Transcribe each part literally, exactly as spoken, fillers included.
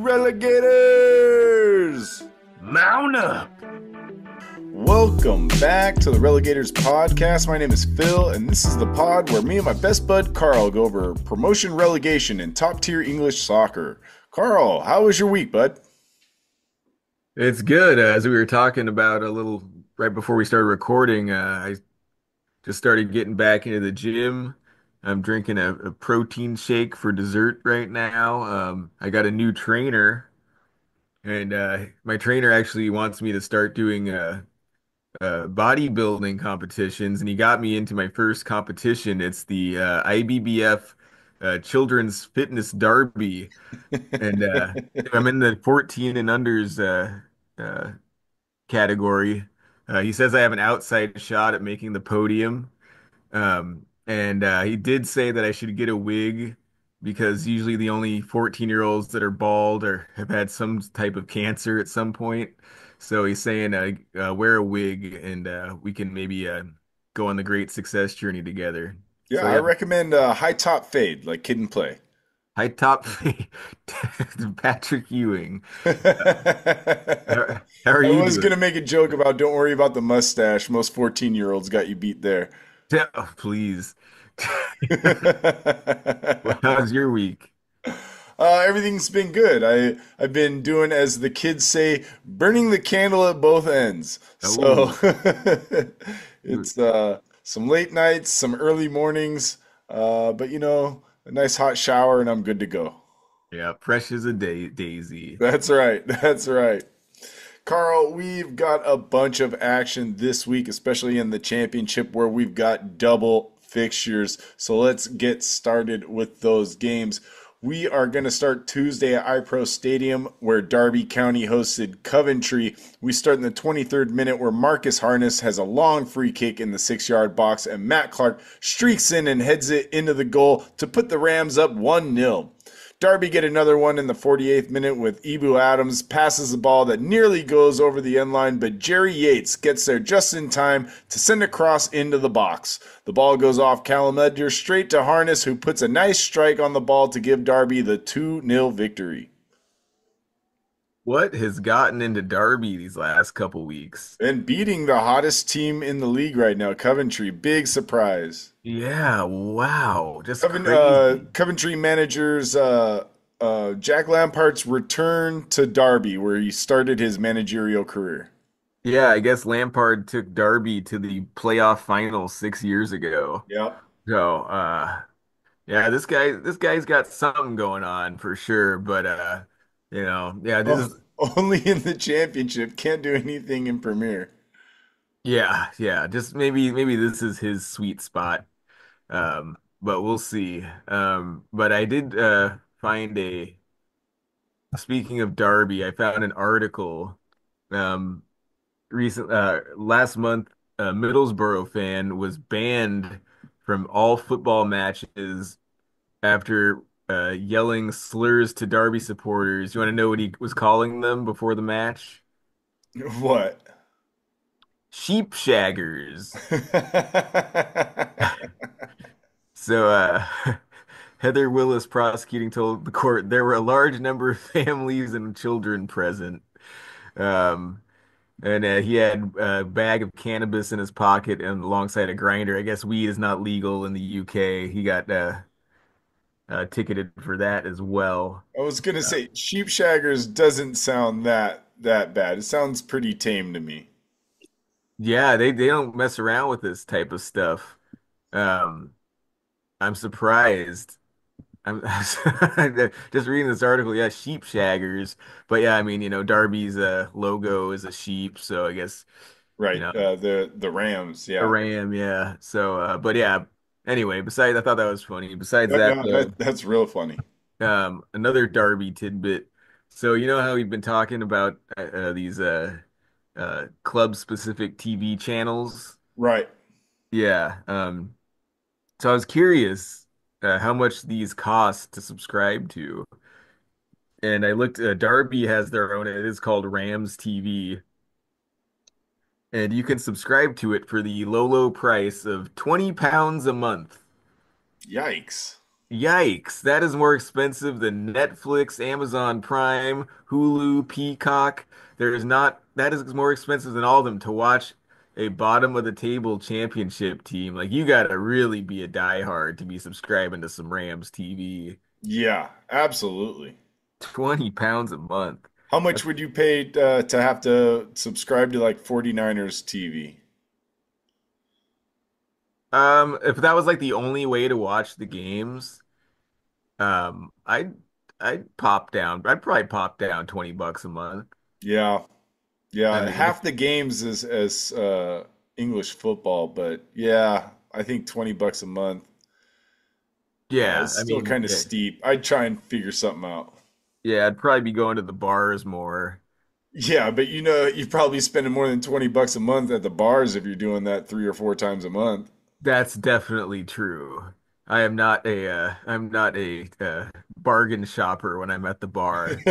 Relegators! Mount up! Welcome back to the Relegators podcast. My name is Phil, and this is the pod where me and my best bud Carl go over promotion relegation in top tier English soccer. Carl, how was your week, bud? It's good. Uh, as we were talking about a little right before we started recording, uh, I just started getting back into the gym. I'm drinking a, a protein shake for dessert right now. Um, I got a new trainer, and uh, my trainer actually wants me to start doing uh, uh, bodybuilding competitions, and he got me into my first competition. It's the uh, I B B F uh, Children's Fitness Derby. And uh, I'm in the fourteen and unders uh, uh, category. Uh, he says I have an outside shot at making the podium. Um, and uh, he did say that I should get a wig because usually the only fourteen year olds that are bald or have had some type of cancer at some point. So he's saying uh, uh, wear a wig and uh, we can maybe uh, go on the great success journey together. Yeah, So I yeah, recommend uh, high top fade, like Kid and Play. high top Patrick Ewing. How, how are I you was going to doing? make a joke about don't worry about the mustache. Most fourteen year olds got you beat there. Yeah, oh, please. Well, how's your week? Uh, everything's been good. I I've been doing, as the kids say, burning the candle at both ends. So Oh, it's uh, some late nights, some early mornings, uh, but you know, a nice hot shower and I'm good to go. yeah, fresh as a day daisy. That's right. That's right. Carl, we've got a bunch of action this week, especially in the championship where we've got double fixtures. So let's get started with those games. We are going to start Tuesday at iPro Stadium where Derby County hosted Coventry. We start in the twenty-third minute where Marcus Harness has a long free kick in the six yard box and Matt Clark streaks in and heads it into the goal to put the Rams up one nil. Derby get another one in the forty-eighth minute with Ibu Adams passes the ball that nearly goes over the end line, but Jerry Yates gets there just in time to send a cross into the box. The ball goes off Callum Edgar straight to Harness, who puts a nice strike on the ball to give Derby the two nil victory. What has gotten into Derby these last couple weeks? And beating the hottest team in the league right now, Coventry. Big surprise. Yeah, wow, just Coven, uh, crazy. Coventry managers uh, uh, Jack Lampart's return to Derby, where he started his managerial career. Yeah, I guess Lampard took Derby to the playoff final six years ago. Yep. So, uh, yeah, this guy, this guy's got something going on for sure. But, uh, you know, yeah, this Oh, is, only in the championship. Can't do anything in Premier. yeah, yeah, just maybe, maybe this is his sweet spot. Um, but we'll see. Um, but I did uh find a speaking of Derby, I found an article um recent uh last month a Middlesbrough fan was banned from all football matches after uh yelling slurs to Derby supporters. You want to know what he was calling them before the match? What? Sheep shaggers. So, uh, Heather Willis prosecuting told the court there were a large number of families and children present. Um, and uh, he had a bag of cannabis in his pocket and alongside a grinder. I guess weed is not legal in the U K. He got uh, uh, ticketed for that as well. I was gonna say sheep shaggers doesn't sound that that bad. It sounds pretty tame to me. Yeah, they, they don't mess around with this type of stuff. Um, I'm surprised. I'm just reading this article. Yeah, sheep shaggers. But yeah, I mean, you know, Darby's uh, logo is a sheep, so I guess, you Right. know, Uh, the the Rams. a Yeah. ram. Yeah. So, uh, but yeah. Anyway, besides, I thought that was funny. Besides No, that, no, that, though, that's real funny. um, another Darby tidbit. So you know how we've been talking about uh, uh, these uh, uh, club-specific T V channels? Right. Yeah. Um, so I was curious uh, how much these cost to subscribe to. And I looked, uh, Darby has their own, it is called Rams T V, and you can subscribe to it for the low, low price of twenty pounds a month. Yikes. Yikes, that is more expensive than Netflix, Amazon Prime, Hulu, Peacock. There is not, that is more expensive than all of them to watch a bottom of the table championship team. Like you gotta really be a diehard to be subscribing to some Rams T V. Yeah, absolutely. twenty pounds a month. How much That's, would you pay uh, to have to subscribe to like 49ers T V? um, if that was like the only way to watch the games, um, I'd I'd pop down. I'd probably pop down twenty bucks a month. Yeah, I yeah. mean, Half the games is as uh, English football, but yeah, I think twenty bucks a month uh, yeah, is I still mean, kind of yeah, steep. I'd try and figure something out. yeah, I'd probably be going to the bars more. Yeah, but you know, you're probably spending more than twenty bucks a month at the bars if you're doing that three or four times a month. That's definitely true. I am not a uh, I'm not a uh, bargain shopper when I'm at the bar.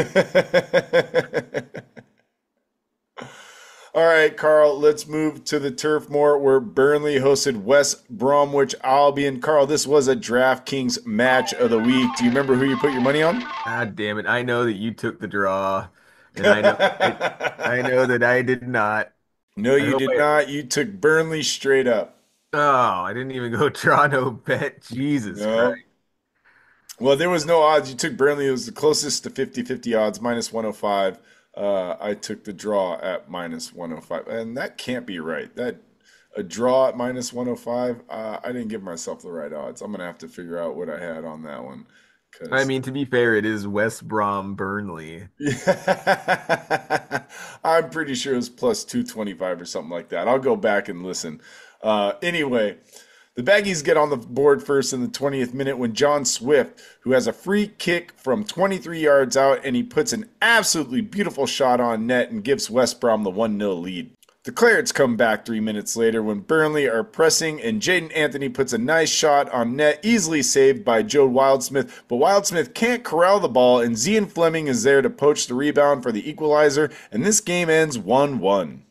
All right, Carl, let's move to the Turf Moor where Burnley hosted West Bromwich Albion. Carl, this was a DraftKings match of the week. Do you remember who you put your money on? God damn it. I know that you took the draw, and I know I, I know that I did not. No, I you hope did I not. You took Burnley straight up. Oh, I didn't even go draw no bet. Jesus Christ. No. Well, there was no odds. You took Burnley. It was the closest to fifty-fifty odds, minus one oh five. Uh, I took the draw at minus one oh five. And that can't be right. That a draw at minus one oh five, uh, I didn't give myself the right odds. I'm going to have to figure out what I had on that one. I Because, mean, to be fair, it is West Brom Burnley. yeah, I'm pretty sure it was plus two twenty-five or something like that. I'll go back and listen. Uh, anyway, the Baggies get on the board first in the twentieth minute when John Swift, who has a free kick from twenty-three yards out, and he puts an absolutely beautiful shot on net and gives West Brom the one nil lead. The Clarets come back three minutes later when Burnley are pressing and Jaden Anthony puts a nice shot on net, easily saved by Joe Wildsmith, but Wildsmith can't corral the ball and Zian Fleming is there to poach the rebound for the equalizer, and this game ends one one.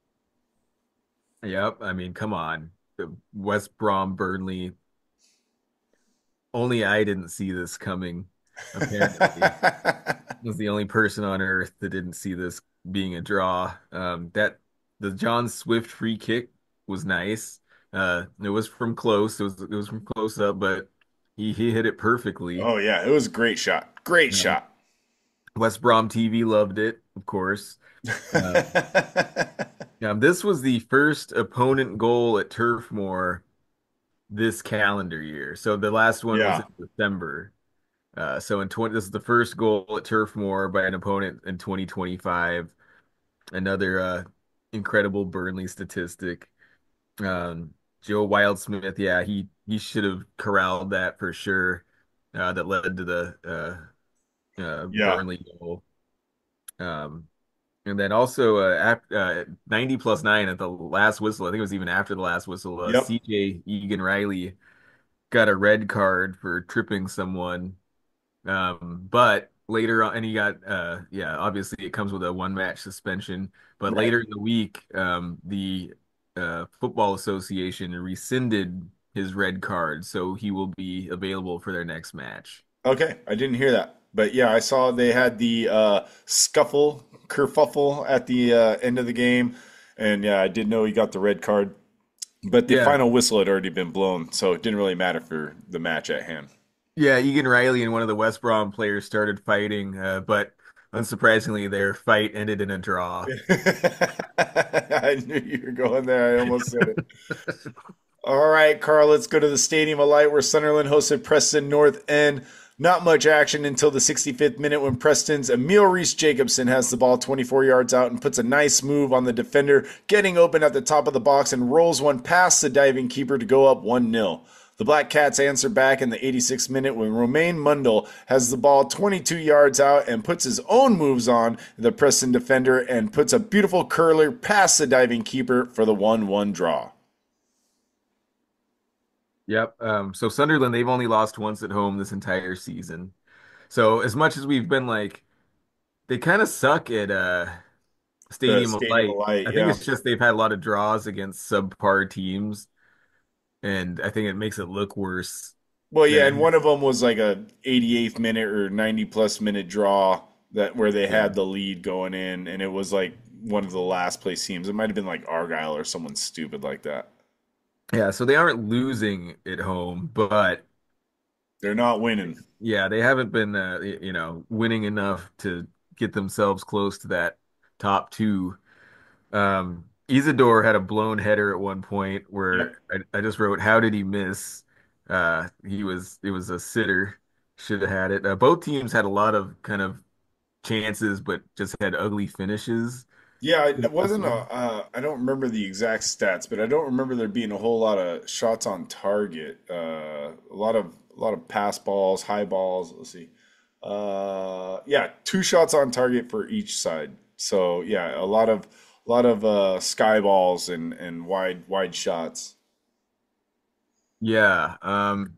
Yep. I mean, come on. The West Brom Burnley. Only I didn't see this coming, apparently. Was the only person on earth that didn't see this being a draw. Um, that the John Swift free kick was nice. Uh, it was from close. It was it was from close up, but he he hit it perfectly. Oh, yeah, it was a great shot. Great Um, shot. West Brom T V loved it, of course. Um, now this was the first opponent goal at Turf Moor this calendar year. So the last one was Yeah. in December. Uh, so in twenty, this is the first goal at Turf Moor by an opponent in twenty twenty-five. Another uh, incredible Burnley statistic. Um, Joe Wildsmith, yeah, he he should have corralled that for sure. Uh, that led to the uh, uh, Yeah. Burnley goal. Um, and then also uh, after, uh, ninety plus nine at the last whistle. I think it was even after the last whistle. Uh, Yep. C J Egan Riley got a red card for tripping someone. Um, but later on, and he got, uh, yeah, obviously it comes with a one match suspension. But Right. later in the week, um, the uh, Football Association rescinded his red card, so he will be available for their next match. Okay, I didn't hear that. But yeah, I saw they had the uh, scuffle, kerfuffle at the uh, end of the game. And yeah, I did know he got the red card. But the Yeah, final whistle had already been blown, so it didn't really matter for the match at hand. yeah, Egan Riley and one of the West Brom players started fighting, uh, but unsurprisingly, their fight ended in a draw. I knew you were going there. I almost said it. All right, Carl, let's go to the Stadium of Light where Sunderland hosted Preston North End. Not much action until the sixty-fifth minute when Preston's Emil Reese Jacobson has the ball twenty-four yards out and puts a nice move on the defender, getting open at the top of the box and rolls one past the diving keeper to go up one nil. The Black Cats answer back in the eighty-sixth minute when Romain Mundle has the ball twenty-two yards out and puts his own moves on the Preston defender and puts a beautiful curler past the diving keeper for the one one draw. Yep. Um, so Sunderland, they've only lost once at home this entire season. So as much as we've been like, they kind of suck at uh The Stadium of Stadium of Light. Light, I think yeah. it's just they've had a lot of draws against subpar teams, and I think it makes it look worse. Well, yeah, and Then one of them was like a eighty-eighth minute or ninety plus minute draw that where they yeah, had the lead going in, and it was like one of the last place teams. It might have been like Argyle or someone stupid like that. yeah. So they aren't losing at home, but They're not winning. yeah, they haven't been uh, y- you know winning enough to get themselves close to that top two. Um, Isidore had a blown header at one point Yep. where I, I just wrote, "How did he miss?" Uh, he was it was a sitter, should have had it. Uh, both teams had a lot of kind of chances, but just had ugly finishes Yeah, in it this wasn't a. one. Uh, I don't remember the exact stats, but I don't remember there being a whole lot of shots on target. Uh, a lot of a lot of pass balls, high balls. Let's see. Uh, yeah, two shots on target for each side. So yeah, a lot of a lot of uh, sky balls and and wide wide shots. Yeah, um,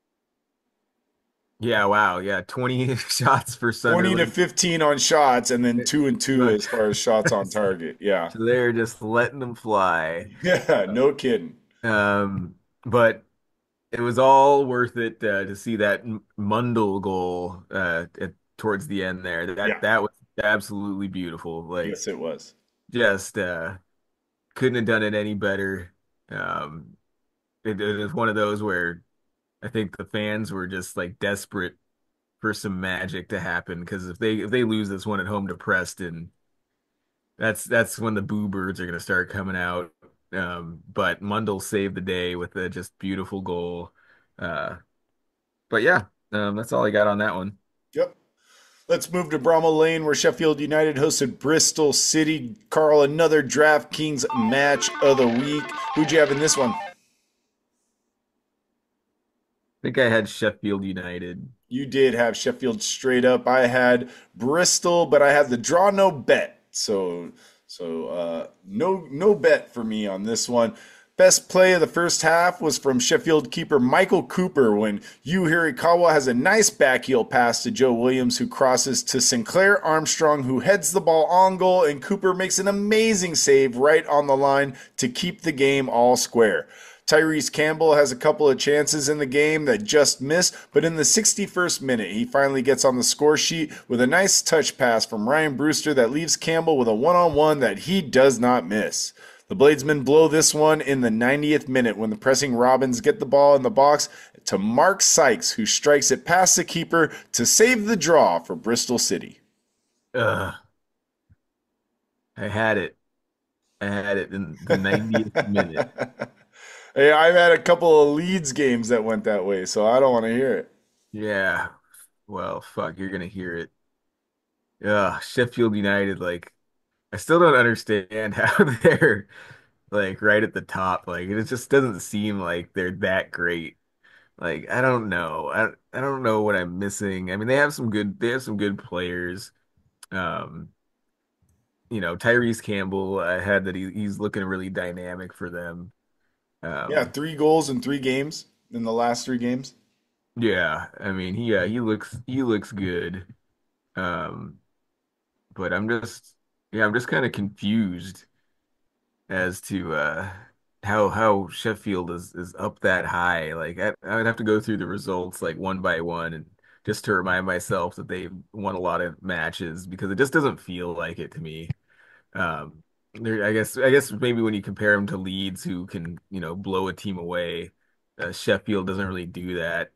yeah, wow, yeah, twenty shots for Twenty to Sunderland. fifteen on shots, and then two and two Look, as far as shots on target. Yeah, so they're just letting them fly. yeah, no kidding. Um, but it was all worth it uh, to see that M- Mundell goal uh, at, towards the end there. That Yeah, that was absolutely beautiful. Like yes, it was. just uh, couldn't have done it any better. Um, it, it was one of those where I think the fans were just like desperate for some magic to happen because if they if they lose this one at home to Preston, that's that's when the boo birds are going to start coming out. Um, but Mundell saved the day with a just beautiful goal. Uh, But yeah, um, that's all I got on that one. Yep. Let's move to Bramall Lane, where Sheffield United hosted Bristol City. Carl, another DraftKings match of the week. Who'd you have in this one? I think I had Sheffield United. You did have Sheffield straight up. I had Bristol, but I had the draw no bet. So, so uh, no no bet for me on this one. Best play of the first half was from Sheffield keeper Michael Cooper when Yu Hirakawa has a nice backheel pass to Joe Williams, who crosses to Sinclair Armstrong, who heads the ball on goal, and Cooper makes an amazing save right on the line to keep the game all square. Tyrese Campbell has a couple of chances in the game that just missed, but in the sixty-first minute, he finally gets on the score sheet with a nice touch pass from Ryan Brewster that leaves Campbell with a one on one that he does not miss. The Bladesmen blow this one in the ninetieth minute when the pressing Robins get the ball in the box to Mark Sykes, who strikes it past the keeper to save the draw for Bristol City. Ugh, I had it. I had it in the ninetieth minute. Hey, I've had a couple of Leeds games that went that way, so I don't want to hear it. Yeah. Well, fuck, you're gonna hear it. Ugh, Sheffield United, like, I still don't understand how they're like right at the top. Like, it just doesn't seem like they're that great. Like, I don't know. I I don't know what I'm missing. I mean, they have some good they have some good players. Um, you know, Tyrese Campbell, I had that he, he's looking really dynamic for them. Yeah, Um, three goals in three games in the last three games. yeah, I mean, he uh, he looks he looks good. Um, but I'm just yeah, I'm just kind of confused as to uh how how Sheffield is is up that high. Like I, I would have to go through the results like one by one and just to remind myself that they've won a lot of matches because it just doesn't feel like it to me. Um, there, I guess, I guess maybe when you compare them to Leeds, who can, you know, blow a team away, uh, Sheffield doesn't really do that.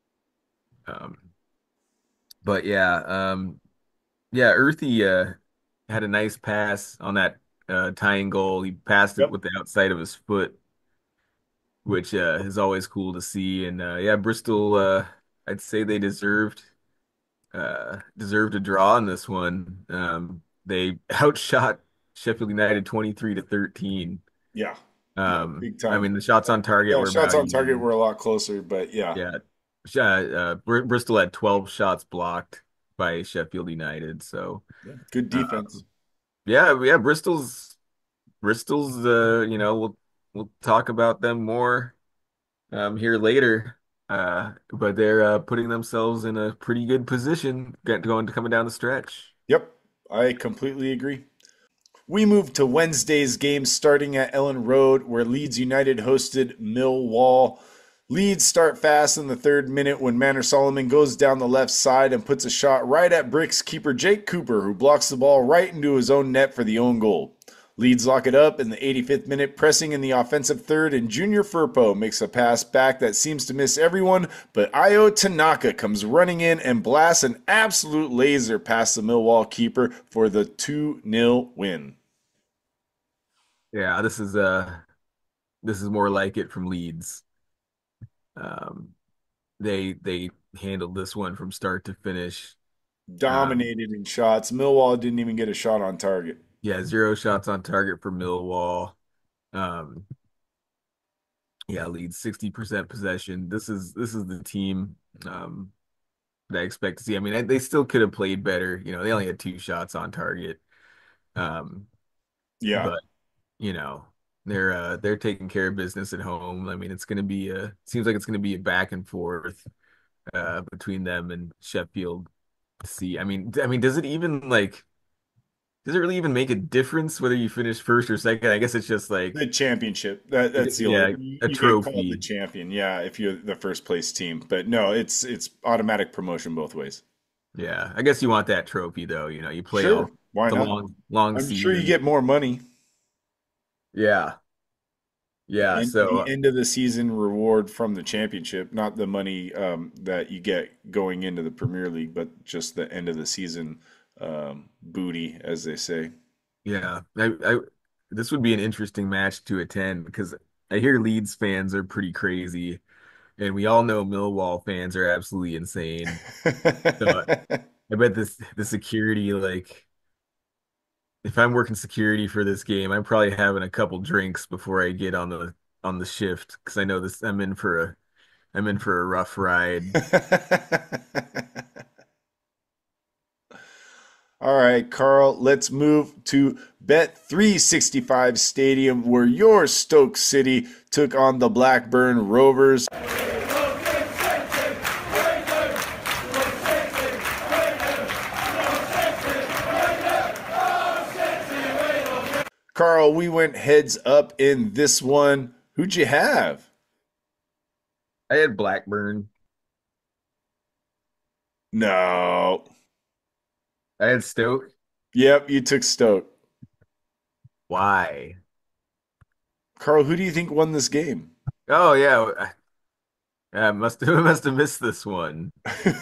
Um, but yeah, um, yeah, Earthy uh, had a nice pass on that uh, tying goal. He passed it Yep. with the outside of his foot, which uh, is always cool to see. And uh, yeah, Bristol, uh, I'd say they deserved uh, deserved a draw in this one. Um, they outshot Sheffield United twenty-three to thirteen. Yeah. Yeah. Um, Big I time. mean, the shots on target Yeah. were Shots about on target even. were a lot closer, but yeah. Yeah. Sh- Uh, Br Bristol had twelve shots blocked by Sheffield United. So, Yeah. Good uh, defense. yeah, yeah, Bristol's Bristol's uh, you know, we'll we'll talk about them more um here later. Uh, but they're uh, putting themselves in a pretty good position get- going to coming down the stretch. Yep. I completely agree. We move to Wednesday's game starting at Ellen Road, where Leeds United hosted Millwall. Leeds start fast in the third minute when Manor Solomon goes down the left side and puts a shot right at Bricks keeper Jake Cooper, who blocks the ball right into his own net for the own goal. Leeds lock it up in the eighty-fifth minute, pressing in the offensive third, and Junior Firpo makes a pass back that seems to miss everyone, but Io Tanaka comes running in and blasts an absolute laser past the Millwall keeper for the two nil win. Yeah, this is uh this is more like it from Leeds. Um, they they handled this one from start to finish. Um, Dominated in shots. Millwall didn't even get a shot on target. yeah, zero shots on target for Millwall. Um, yeah, Leeds sixty percent possession. This is this is the team um that I expect to see. I mean, I, they still could have played better. You know, they only had two shots on target. Um, Yeah. but you know, they're uh they're taking care of business at home. I mean, it's gonna be a seems like it's gonna be a back and forth uh between them and Sheffield. See, I mean, I mean, does it even like does it really even make a difference whether you finish first or second? I guess it's just like The championship. That that's the only yeah, you, a you get called the trophy. champion, yeah, if you're the first place team. But no, it's it's automatic promotion both ways. Yeah, I guess you want that trophy though. You know, you play Sure. all Why the not? long long I'm sure you season. get more money. Yeah, The yeah. end, the So end of the season reward from the championship, not the money um, that you get going into the Premier League, but just the end of the season um, booty, as they say. yeah, I, I this would be an interesting match to attend because I hear Leeds fans are pretty crazy, and we all know Millwall fans are absolutely insane. So I bet this the security like if I'm working security for this game, I'm probably having a couple drinks before I get on the on the shift because I know this I'm in for a I'm in for a rough ride. All right, Carl, let's move to Bet three sixty-five Stadium where your Stoke City took on the Blackburn Rovers. Carl, we went heads up in this one. Who'd you have? I had Blackburn. No. I had Stoke. Yep, you took Stoke. Why? Carl, who do you think won this game? Oh yeah, I must have must have missed this one.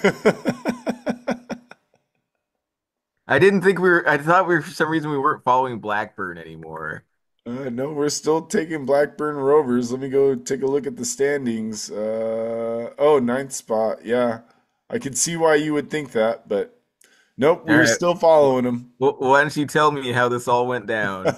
I didn't think we were. I thought we were for some reason we weren't following Blackburn anymore. Uh, no, we're still taking Blackburn Rovers. Let me go take a look at the standings. Uh, oh, ninth spot. Yeah, I can see why you would think that, but nope, All we're right. still following them. Well, why don't you tell me how this all went down?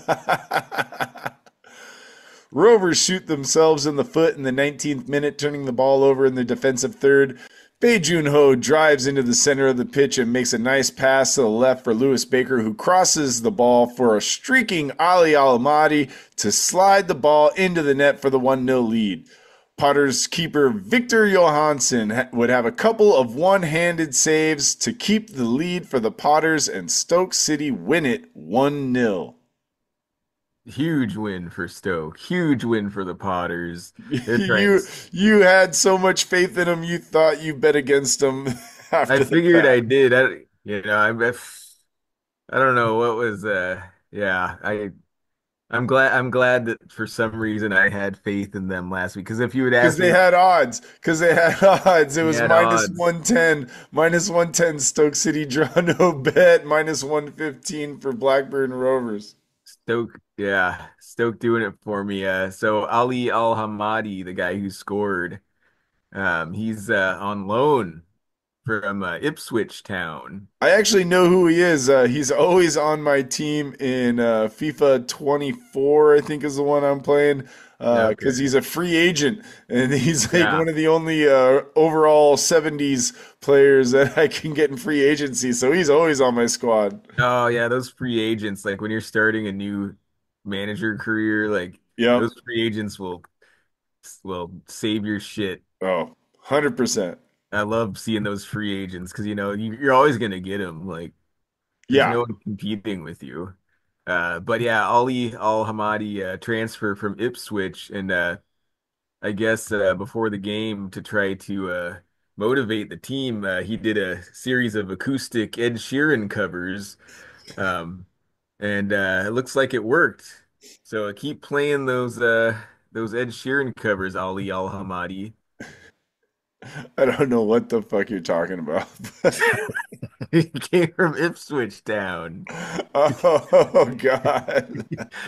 Rovers shoot themselves in the foot in the nineteenth minute, turning the ball over in the defensive third. Bae Jun Ho drives into the center of the pitch and makes a nice pass to the left for Lewis Baker, who crosses the ball for a streaking Ali Alamadi to slide the ball into the net for the one nil lead. Potter's keeper Victor Johansson would have a couple of one-handed saves to keep the lead for the Potters, and Stoke City win it one nil. Huge win for Stoke. Huge win for the Potters. They're trying to. You you had so much faith in them, you thought you bet against them I after the figured I fact. did. I, you know, I, I don't know what was. Uh, yeah, I. I'm glad. I'm glad that for some reason I had faith in them last week. Because if you had Because asked they me, had odds. Because they had odds. It we was had minus odds. one ten. Minus one ten Stoke City draw no bet. Minus one fifteen for Blackburn Rovers. Stoke, yeah, Stoke doing it for me. Uh, so Ali Al Hamadi, the guy who scored, um, he's uh, on loan from uh, Ipswich Town. I actually know who he is. Uh, he's always on my team in uh, FIFA twenty-four, I think is the one I'm playing, because Okay, he's a free agent and he's like yeah. one of the only uh, overall seventies players that I can get in free agency. So he's always on my squad. Oh yeah, those free agents, like when you're starting a new manager career, like Yep. those free agents will will save your shit. Oh, one hundred percent. I love seeing those free agents because you know you, you're always gonna get them. Like there's Yeah. no one competing with you. Uh, but yeah, Ali Al Hamadi uh, transfer from Ipswich, and uh, I guess uh, before the game to try to uh, motivate the team, uh, he did a series of acoustic Ed Sheeran covers, um, and uh, it looks like it worked. So uh, keep playing those uh, those Ed Sheeran covers, Ali Al Hamadi. I don't know what the fuck you're talking about. He came from Ipswich Town. Oh God.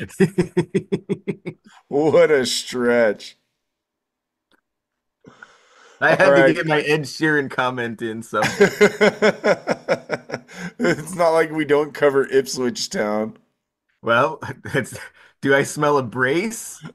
What a stretch. I All had to right. get my Ed Sheeran comment in somewhere. It's not like we don't cover Ipswich Town. Well, it's, do I smell a brace?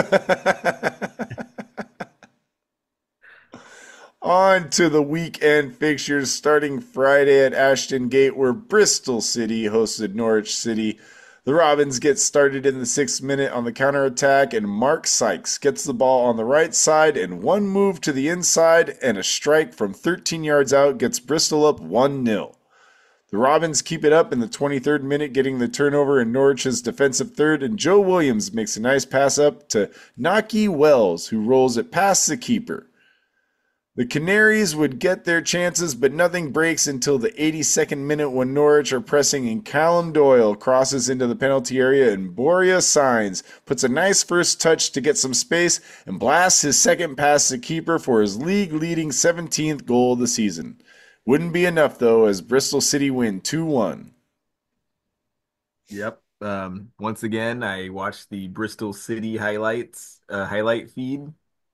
On to the weekend fixtures starting Friday at Ashton Gate, where Bristol City hosted Norwich City. The Robins get started in the sixth minute on the counterattack, and Mark Sykes gets the ball on the right side, and one move to the inside and a strike from thirteen yards out gets Bristol up one nil. The Robins keep it up in the twenty-third minute, getting the turnover in Norwich's defensive third, and Joe Williams makes a nice pass up to Naki Wells, who rolls it past the keeper. The Canaries would get their chances, but nothing breaks until the eighty-second minute when Norwich are pressing and Callum Doyle crosses into the penalty area and Boria Signs puts a nice first touch to get some space and blasts his second past the keeper for his league-leading seventeenth goal of the season. Wouldn't be enough though as Bristol City win two one. Yep. Um, once again, I watched the Bristol City highlights, uh, highlight feed,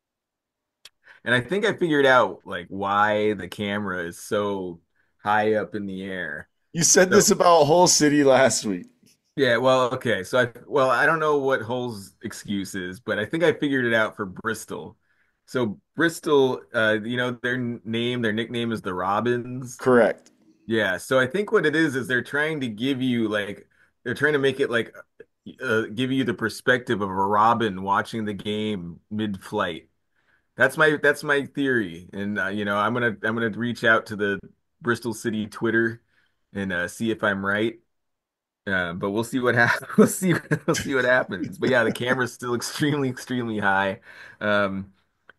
and I think I figured out like why the camera is so high up in the air. You said So this about Hull City last week. yeah, well, okay. So I well, I don't know what Hull's excuse is, but I think I figured it out for Bristol. So Bristol, uh, you know, their name, their nickname is the Robins. Correct. Yeah, so I think what it is is they're trying to give you like they're trying to make it like uh, give you the perspective of a robin watching the game mid-flight. That's my that's my theory, and uh, you know I'm gonna I'm gonna reach out to the Bristol City Twitter and uh, see if I'm right. Uh, but we'll see what happens. We'll see we'll see what happens. But yeah, the camera's still extremely extremely high. Um,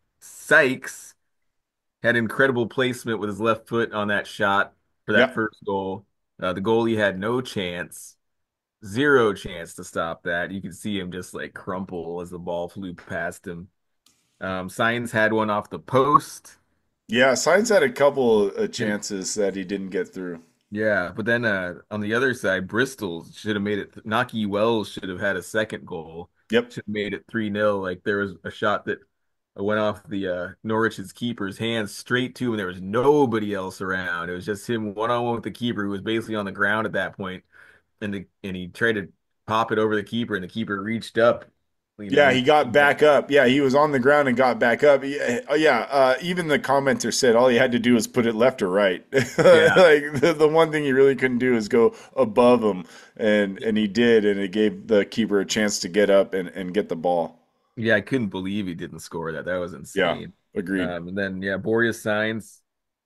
Sykes had incredible placement with his left foot on that shot for that Yep. first goal. Uh, the goalie had no chance, zero chance to stop that. You could see him just like crumple as the ball flew past him. Um, Signs had one off the post. Yeah, Signs had a couple of chances that he didn't get through. Yeah, but then uh, on the other side, Bristol should have made it. Naki Wells should have had a second goal. Yep. Should have made it three nil. Like there was a shot that went off the uh, Norwich's keeper's hands straight to him, and there was nobody else around. It was just him one on one with the keeper, who was basically on the ground at that point, and the and he tried to pop it over the keeper, and the keeper reached up. You know, Yeah, he he got back up. Yeah, he was on the ground and got back up. Yeah, uh, yeah, uh, even the commenter said all he had to do was put it left or right. yeah, Like the, the one thing he really couldn't do is go above him, and and he did, and it gave the keeper a chance to get up and, and get the ball. yeah. I couldn't believe he didn't score that. That was Yeah, insane. agreed. Um, and then yeah, Boreas signs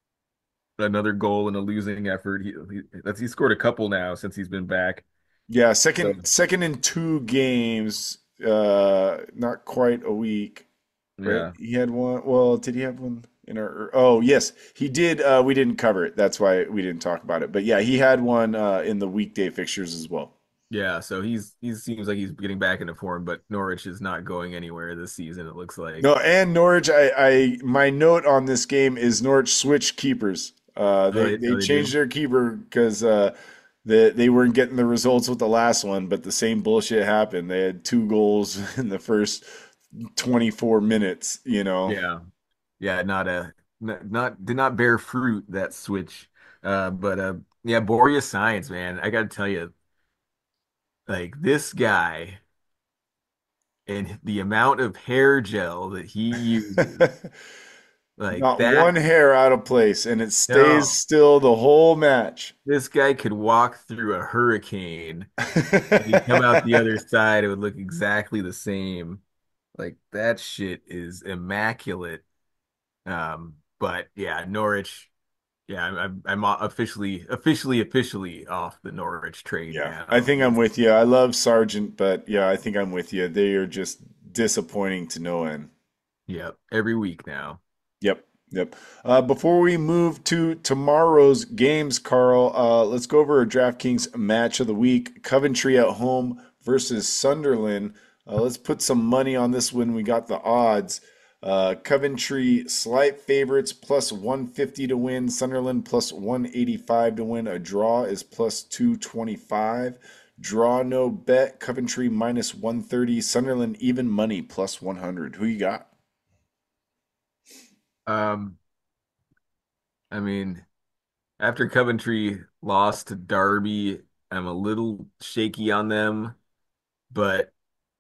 another goal in a losing effort. He, he that's he scored a couple now since he's been back. Yeah, So second second in two games, uh, not quite a week, right? yeah, He had one. Well, did he have one in our? Oh, yes, he did. Uh, we didn't cover it. That's why we didn't talk about it. But yeah, he had one uh, in the weekday fixtures as well. yeah. So he's he seems like he's getting back into form, but Norwich is not going anywhere this season. It looks like. No, and Norwich. I, I my note on this game is Norwich switched keepers. Uh, Oh, they they, they oh, they changed did. their keeper because uh, they they weren't getting the results with the last one, but the same bullshit happened. They had two goals in the first twenty-four minutes. You know. Yeah, yeah. Not a not, not did not bear fruit that switch. Uh, but uh, yeah, Boreas Science, man. I got to tell you, like this guy and the amount of hair gel that he uses, like Not one that. hair out of place, and it stays No, still the whole match. this guy could walk through a hurricane and he'd come out the other side. It would look exactly the same. Like that shit is immaculate. Um, but yeah, Norwich. Yeah, I'm I'm I'm officially officially officially off the Norwich train Yeah, I now. think I'm with you. I love Sargent, but yeah, I think I'm with you. They are just disappointing to no end. Yep, every week now. Yep. Yep. Uh, before we move to tomorrow's games, Carl, uh, let's go over a DraftKings match of the week. Coventry at home versus Sunderland. Uh, let's put some money on this when we got the odds. Uh, Coventry slight favorites plus one fifty to win. Sunderland plus one eighty-five to win. A draw is plus two twenty-five. Draw no bet. Coventry minus one thirty. Sunderland even money plus one hundred. Who you got? Um, I mean, after Coventry lost to Derby, I'm a little shaky on them, but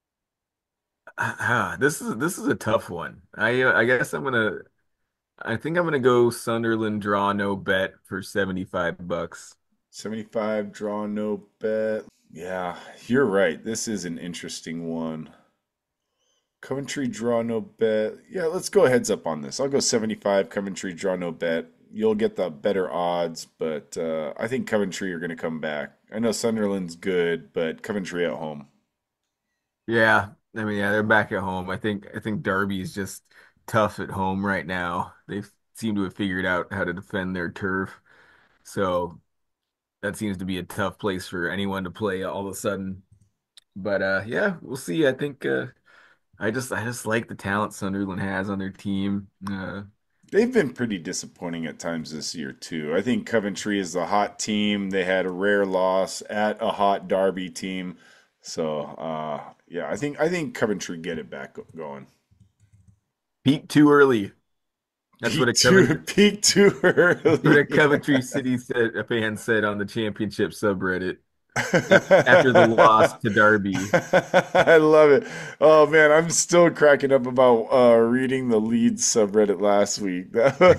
ah, this is this is a tough one. I uh, I guess I'm gonna I think I'm gonna go Sunderland draw no bet for seventy-five bucks. seventy-five draw no bet. Yeah, you're right. This is an interesting one. Coventry draw no bet. Yeah, let's go heads up on this. I'll go seventy-five Coventry draw no bet. You'll get the better odds, but uh, I think Coventry are going to come back. I know Sunderland's good, but Coventry at home. Yeah, I mean, yeah, they're back at home. I think I think Derby's just tough at home right now. They seem to have figured out how to defend their turf. So that seems to be a tough place for anyone to play all of a sudden. But uh yeah, we'll see. I think uh I just I just like the talent Sunderland has on their team. Uh They've been pretty disappointing at times this year too. I think Coventry is the hot team. They had a rare loss at a hot Derby team. So, uh, yeah, I think I think Coventry get it back go- going. peak too early. That's what Peak a too, Coventry peak too that's what a early. Coventry City said, a fan said on the championship subreddit after the loss to Derby. I love it. Oh man, I'm still cracking up about uh, reading the Leeds subreddit last week.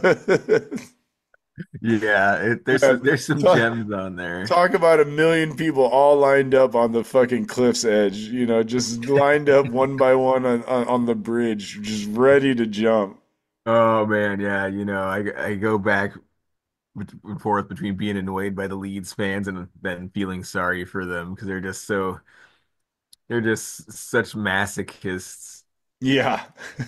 Yeah, it, there's Man, some, there's some talk, gems on there. talk about a million people all lined up on the fucking cliff's edge, you know, just lined up one by one on, on, on the bridge, just ready to jump. Oh man, yeah, you know, I I go back and forth between being annoyed by the Leeds fans and then feeling sorry for them because they're just so they're just such masochists. Yeah.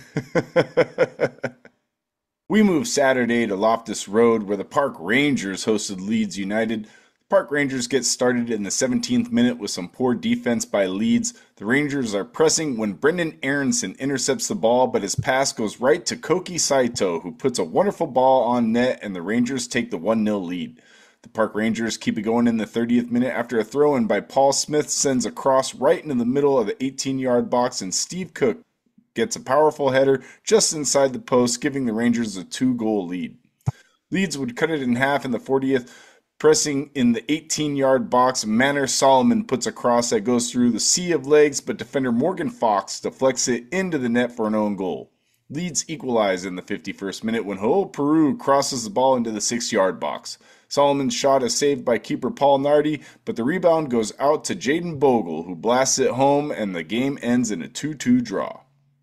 We moved Saturday to Loftus Road, where the Park Rangers hosted Leeds United. The Park Rangers get started in the seventeenth minute with some poor defense by Leeds. The Rangers are pressing when Brendan Aronson intercepts the ball, but his pass goes right to Koki Saito, who puts a wonderful ball on net, and the Rangers take the one nil lead. The Park Rangers keep it going in the thirtieth minute after a throw in by Paul Smith sends a cross right into the middle of the eighteen yard box, and Steve Cook gets a powerful header just inside the post, giving the Rangers a two goal lead. Leeds would cut it in half in the fortieth. Pressing in the eighteen yard box, Manor Solomon puts a cross that goes through the sea of legs, but defender Morgan Fox deflects it into the net for an own goal. Leeds equalize in the fifty-first minute when Ho Peru crosses the ball into the six yard box. Solomon's shot is saved by keeper Paul Nardi, but the rebound goes out to Jaden Bogle, who blasts it home, and the game ends in a two two draw.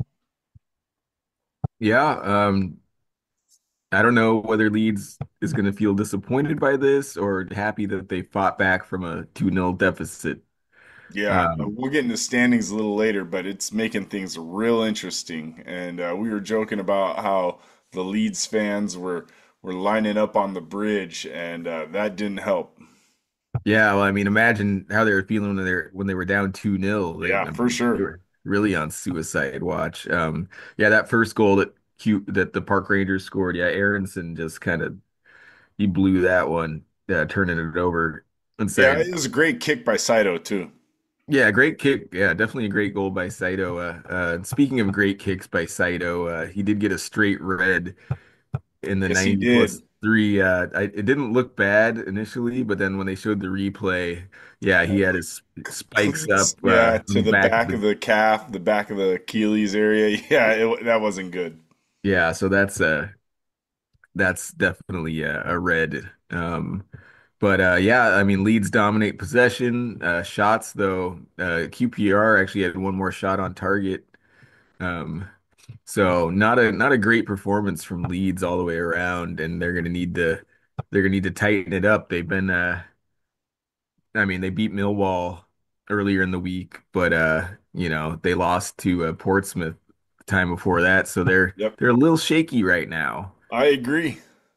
Yeah, um, I don't know whether Leeds is going to feel disappointed by this or happy that they fought back from a two nil deficit. Yeah, uh, Um, we'll get into standings a little later, but it's making things real interesting. And uh, we were joking about how the Leeds fans were were lining up on the bridge, and uh, that didn't help. yeah, well, I mean, imagine how they were feeling when they were when they were down two nil. They, Yeah, I for mean, they sure. were really on suicide watch. Um, yeah, that first goal that cute that the Park Rangers scored, yeah, Aronson just kind of he blew that one, uh, turning it over Yeah, inside. it was a great kick by Saito too. Yeah, great kick. Yeah, definitely a great goal by Saito. Uh, uh, and speaking of great kicks by Saito, uh, he did get a straight red in the Yes, he ninety did. plus three. Uh, I, it didn't look bad initially, but then when they showed the replay, yeah, he had his spikes Cleats, up uh, yeah, on to the the back of back of the. the calf, the back of the Achilles area. Yeah, it, that wasn't good. Yeah, so that's uh that's definitely a, a red. Um, but uh, yeah, I mean Leeds dominate possession. Uh, shots though, uh, Q P R actually had one more shot on target. Um, So not a not a great performance from Leeds all the way around, and they're gonna need to they're gonna need to tighten it up. They've been uh I mean they beat Millwall earlier in the week, but uh you know they lost to uh, Portsmouth the time before that, so they're Yep, they're a little shaky right now. I agree.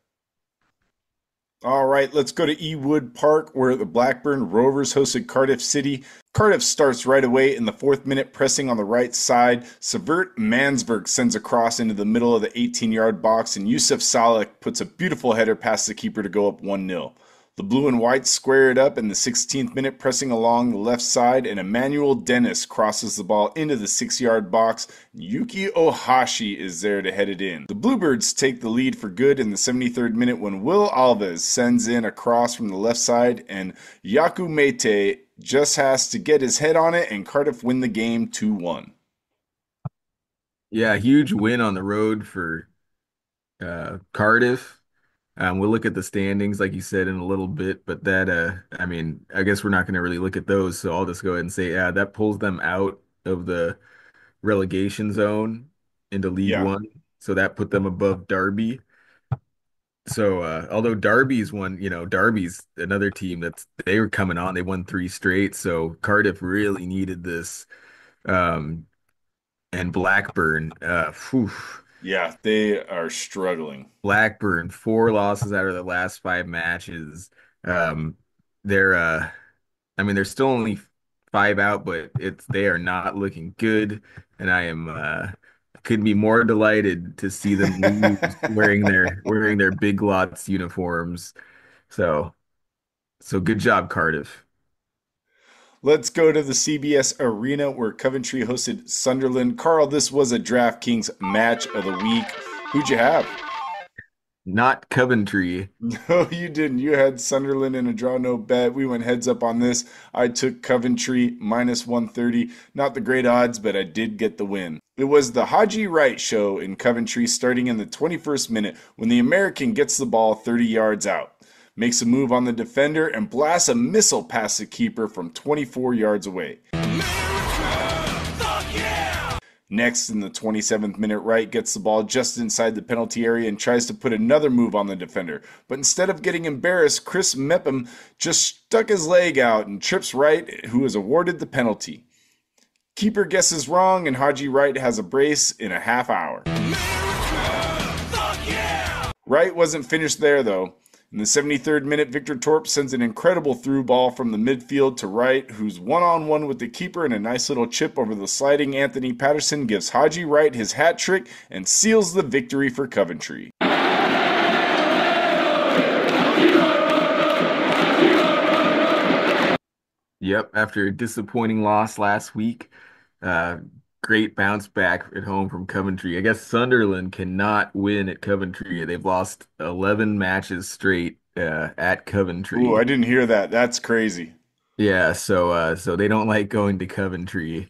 All right, let's go to Ewood Park where the Blackburn Rovers hosted Cardiff City. Cardiff starts right away in the fourth minute, pressing on the right side. Severt Mansberg sends a cross into the middle of the eighteen-yard box, and Yusuf Saleh puts a beautiful header past the keeper to go up one nil. The blue and white square it up in the sixteenth minute, pressing along the left side, and Emmanuel Dennis crosses the ball into the six-yard box. Yuki Ohashi is there to head it in. The Bluebirds take the lead for good in the seventy-third minute when Will Alves sends in a cross from the left side, and Yaku Mete just has to get his head on it, and Cardiff win the game two one. Yeah, huge win on the road for uh, Cardiff. Um, we'll look at the standings, like you said, in a little bit, but that, uh, I mean, I guess we're not going to really look at those, so I'll just go ahead and say, yeah, that pulls them out of the relegation zone into League Yeah. One, so that put them above Derby. So, uh, although Derby's one, you know, Derby's another team that's they were coming on, they won three straight, so Cardiff really needed this. Um, and Blackburn, uh, phew, Yeah, they are struggling. Blackburn, four losses out of the last five matches. Um, they're uh I mean they're still only five out, but it's they are not looking good. And I am uh couldn't be more delighted to see them lose wearing their wearing their Big Lots uniforms. So so good job, Cardiff. Let's go to the C B S Arena where Coventry hosted Sunderland. Carl, this was a DraftKings match of the week. Who'd you have? Not Coventry. No, you didn't. You had Sunderland in a draw no bet. We went heads up on this. I took Coventry minus one thirty. Not the great odds, but I did get the win. It was the Haji Wright show in Coventry starting in the twenty-first minute when the American gets the ball thirty yards out, makes a move on the defender, and blasts a missile past the keeper from twenty-four yards away. Next, in the twenty-seventh minute, Wright gets the ball just inside the penalty area and tries to put another move on the defender. But instead of getting embarrassed, Chris Mepham just stuck his leg out and trips Wright, who is awarded the penalty. Keeper guesses wrong, and Haji Wright has a brace in a half hour. Wright wasn't finished there, though. In the seventy-third minute, Victor Torp sends an incredible through ball from the midfield to Wright, who's one-on-one with the keeper, and a nice little chip over the sliding Anthony Patterson gives Haji Wright his hat trick and seals the victory for Coventry. Yep, after a disappointing loss last week, uh, great bounce back at home from Coventry. I guess Sunderland cannot win at Coventry. They've lost eleven matches straight uh, at Ooh, I Coventry. didn't hear that. That's crazy. Yeah, so uh, so they don't like going to Coventry.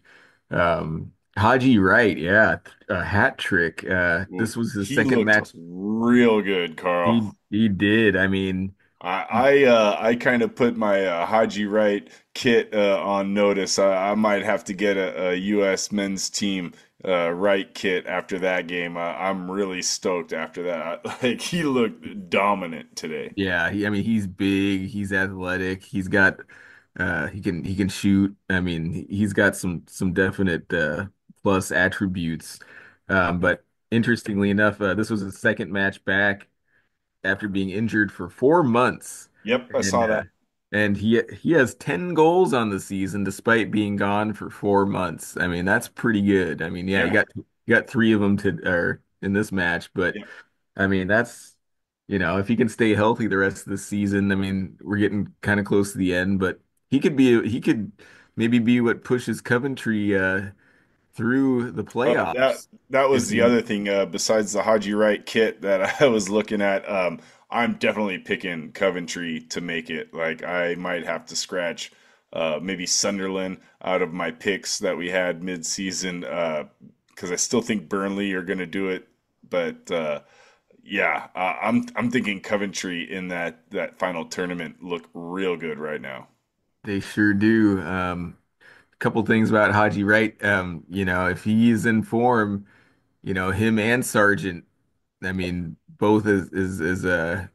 Um, Haji Wright, yeah, a hat trick. Uh, Ooh, this was his he second looked match. real good, He Carl. he did. I mean, I I, uh, I kind of put my uh, Haji Wright kit uh, on notice. I, I might have to get a, U S men's team uh, right kit after that game. Uh, I'm really stoked after that. Like he looked dominant today. yeah, he, I mean he's big, he's athletic, he's got uh he can he can shoot. I mean, he- he's got some some definite uh plus attributes. Um but interestingly enough, uh, this was his second match back after being injured for four months. Yep, I And saw uh that. and he he has ten goals on the season despite being gone for four months. I mean, that's pretty good. I mean, yeah, he Yeah. got he got three of them to or in this match, but Yep. I mean, that's, you know, if he can stay healthy the rest of the season, I mean, we're getting kind of close to the end, but he could be, he could maybe be what pushes Coventry uh, through the Uh, that playoffs. that was If the he, other thing. Uh, besides the Haji Wright kit that I was looking at, um, I'm definitely picking Coventry to make it. Like I might have to scratch uh, maybe Sunderland out of my picks that we had mid-season uh, because I still think Burnley are going to do it. But uh, yeah, uh, I'm I'm thinking Coventry in that that final tournament look real good right now. they sure do. Um, a couple things about Haji Wright. Um, you know, if he is in form, you know, him and Sargent, I mean, both is is is uh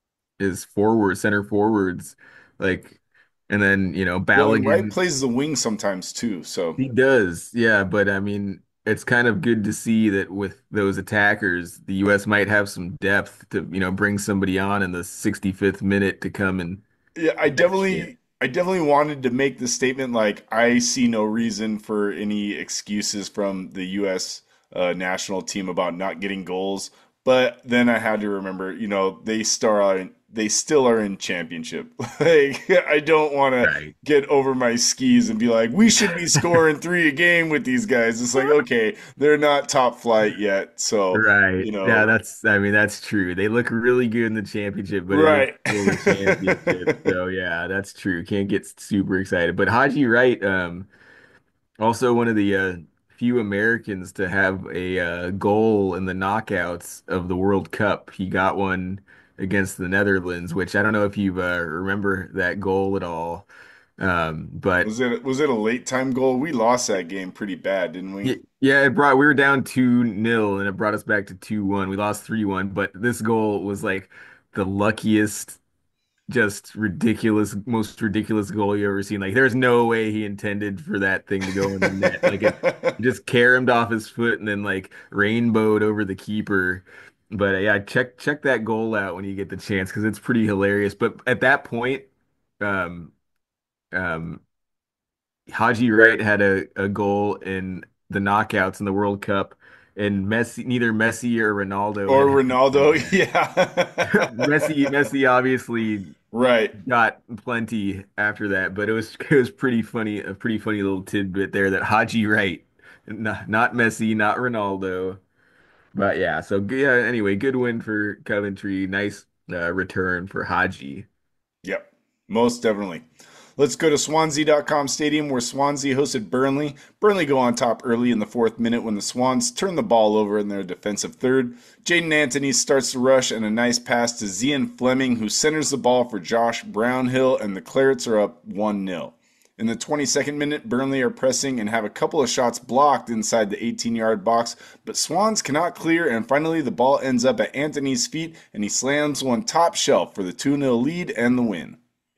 is forward center forwards, like, and then you know Well, and Wright Balogun. plays the wing sometimes too. So He does, yeah, but I mean, it's kind of good to see that with those attackers, the U S might have some depth to, you know, bring somebody on in the sixty-fifth minute to come and Yeah, I bench it. definitely I definitely wanted to make the statement like I see no reason for any excuses from the U S uh, national team about not getting goals. But then I had to remember, you know, they star on they still are in championship. Like I don't want to Right. get over my skis and be like, we should be scoring three a game with these guys. It's like, okay, they're not top flight yet. So, Right. you Yeah, know, that's, I mean, that's true. They look really good in the championship, but it is right. still the championship. So yeah, that's true. Can't get super excited. But Haji Wright, um, also one of the uh, few Americans to have a uh, goal in the knockouts of the World Cup. He got one against the Netherlands, which I don't know if you uh, remember that goal at all. Um, but Was it was it a late time goal? We lost that game pretty bad, didn't we? yeah, yeah, it brought we were down two nil and it brought us back to two one. We lost three one, but this goal was like the luckiest, just ridiculous, most ridiculous goal you ever seen. Like there's no way he intended for that thing to go in the net. Like it just caromed off his foot and then like rainbowed over the keeper. But uh, yeah, check check that goal out when you get the chance because it's pretty hilarious. But at that point, um, um, Haji Wright had a, a goal in the knockouts in the World Cup, and Messi, neither Messi or Ronaldo Or had had a goal Ronaldo, yet. yeah. Messi, Messi obviously Right. got plenty after that, but it was it was pretty funny, a pretty funny little tidbit there that Haji Wright, not, not Messi, not Ronaldo, but yeah. So yeah, anyway, good win for Coventry. Nice uh, return for Haji. Yep. Most definitely. Let's go to Swansea dot com Stadium where Swansea hosted Burnley. Burnley go on top early in the fourth minute when the Swans turn the ball over in their defensive third. Jaden Anthony starts to rush and a nice pass to Zian Fleming who centers the ball for Josh Brownhill and the Clarets are up one nil. In the twenty-second minute, Burnley are pressing and have a couple of shots blocked inside the eighteen-yard box, but Swans cannot clear and finally the ball ends up at Anthony's feet and he slams one top shelf for the two nil lead and the win.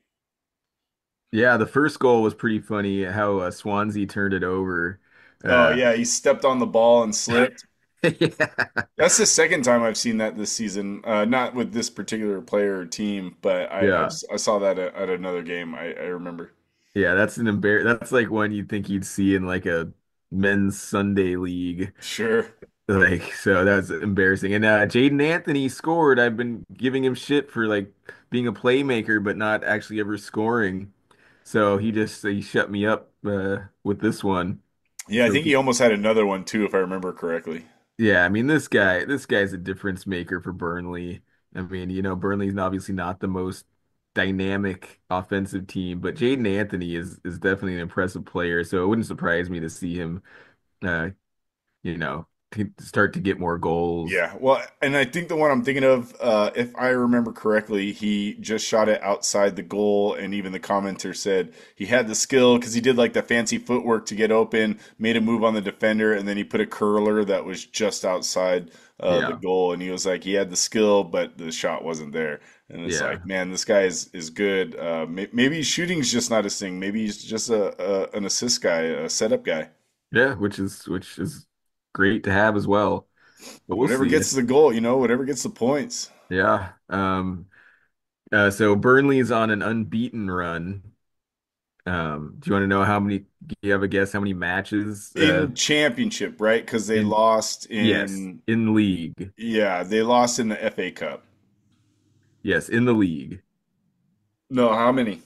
Yeah, the first goal was pretty funny how uh, Swansea turned it over. Oh Uh, yeah, he stepped on the ball and slipped. yeah, That's the second time I've seen that this season. Uh, not with this particular player or team, but I I've, yeah, I saw that at, at another game. I, I remember. yeah. That's an embar. That's like one you'd think you'd see in like a men's Sunday league. Sure. Like, so that's embarrassing. And uh, Jaden Anthony scored. I've been giving him shit for like being a playmaker, but not actually ever scoring. So he just he shut me up uh, with this one. Yeah, I So think he almost had another one too, if I remember correctly. yeah, I mean this guy, this guy's a difference maker for Burnley. I mean, you know, Burnley's obviously not the most dynamic offensive team, but Jaden Anthony is is definitely an impressive player. So it wouldn't surprise me to see him, uh, you know, t- start to get more goals. Yeah, well, and I think the one I'm thinking of, uh, if I remember correctly, he just shot it outside the goal, and even the commenter said he had the skill because he did like the fancy footwork to get open, made a move on the defender, and then he put a curler that was just outside uh, the Yeah, goal, and he was like he had the skill, but the shot wasn't there, and it's yeah, like, man, this guy is is good. Uh, may, maybe shooting's just not his thing. Maybe he's just a, a an assist guy, a setup guy. yeah, which is which is great to have as well. But we'll Whatever see. gets the goal, you know, whatever gets the points. Yeah. Um. Uh. So Burnley is on an unbeaten run. Um, do you want to know how many, do you have a guess how many matches uh In championship, right? Because they in lost yes, in in league. yeah, they lost in the F A Cup. Yes, in the league. No, how many?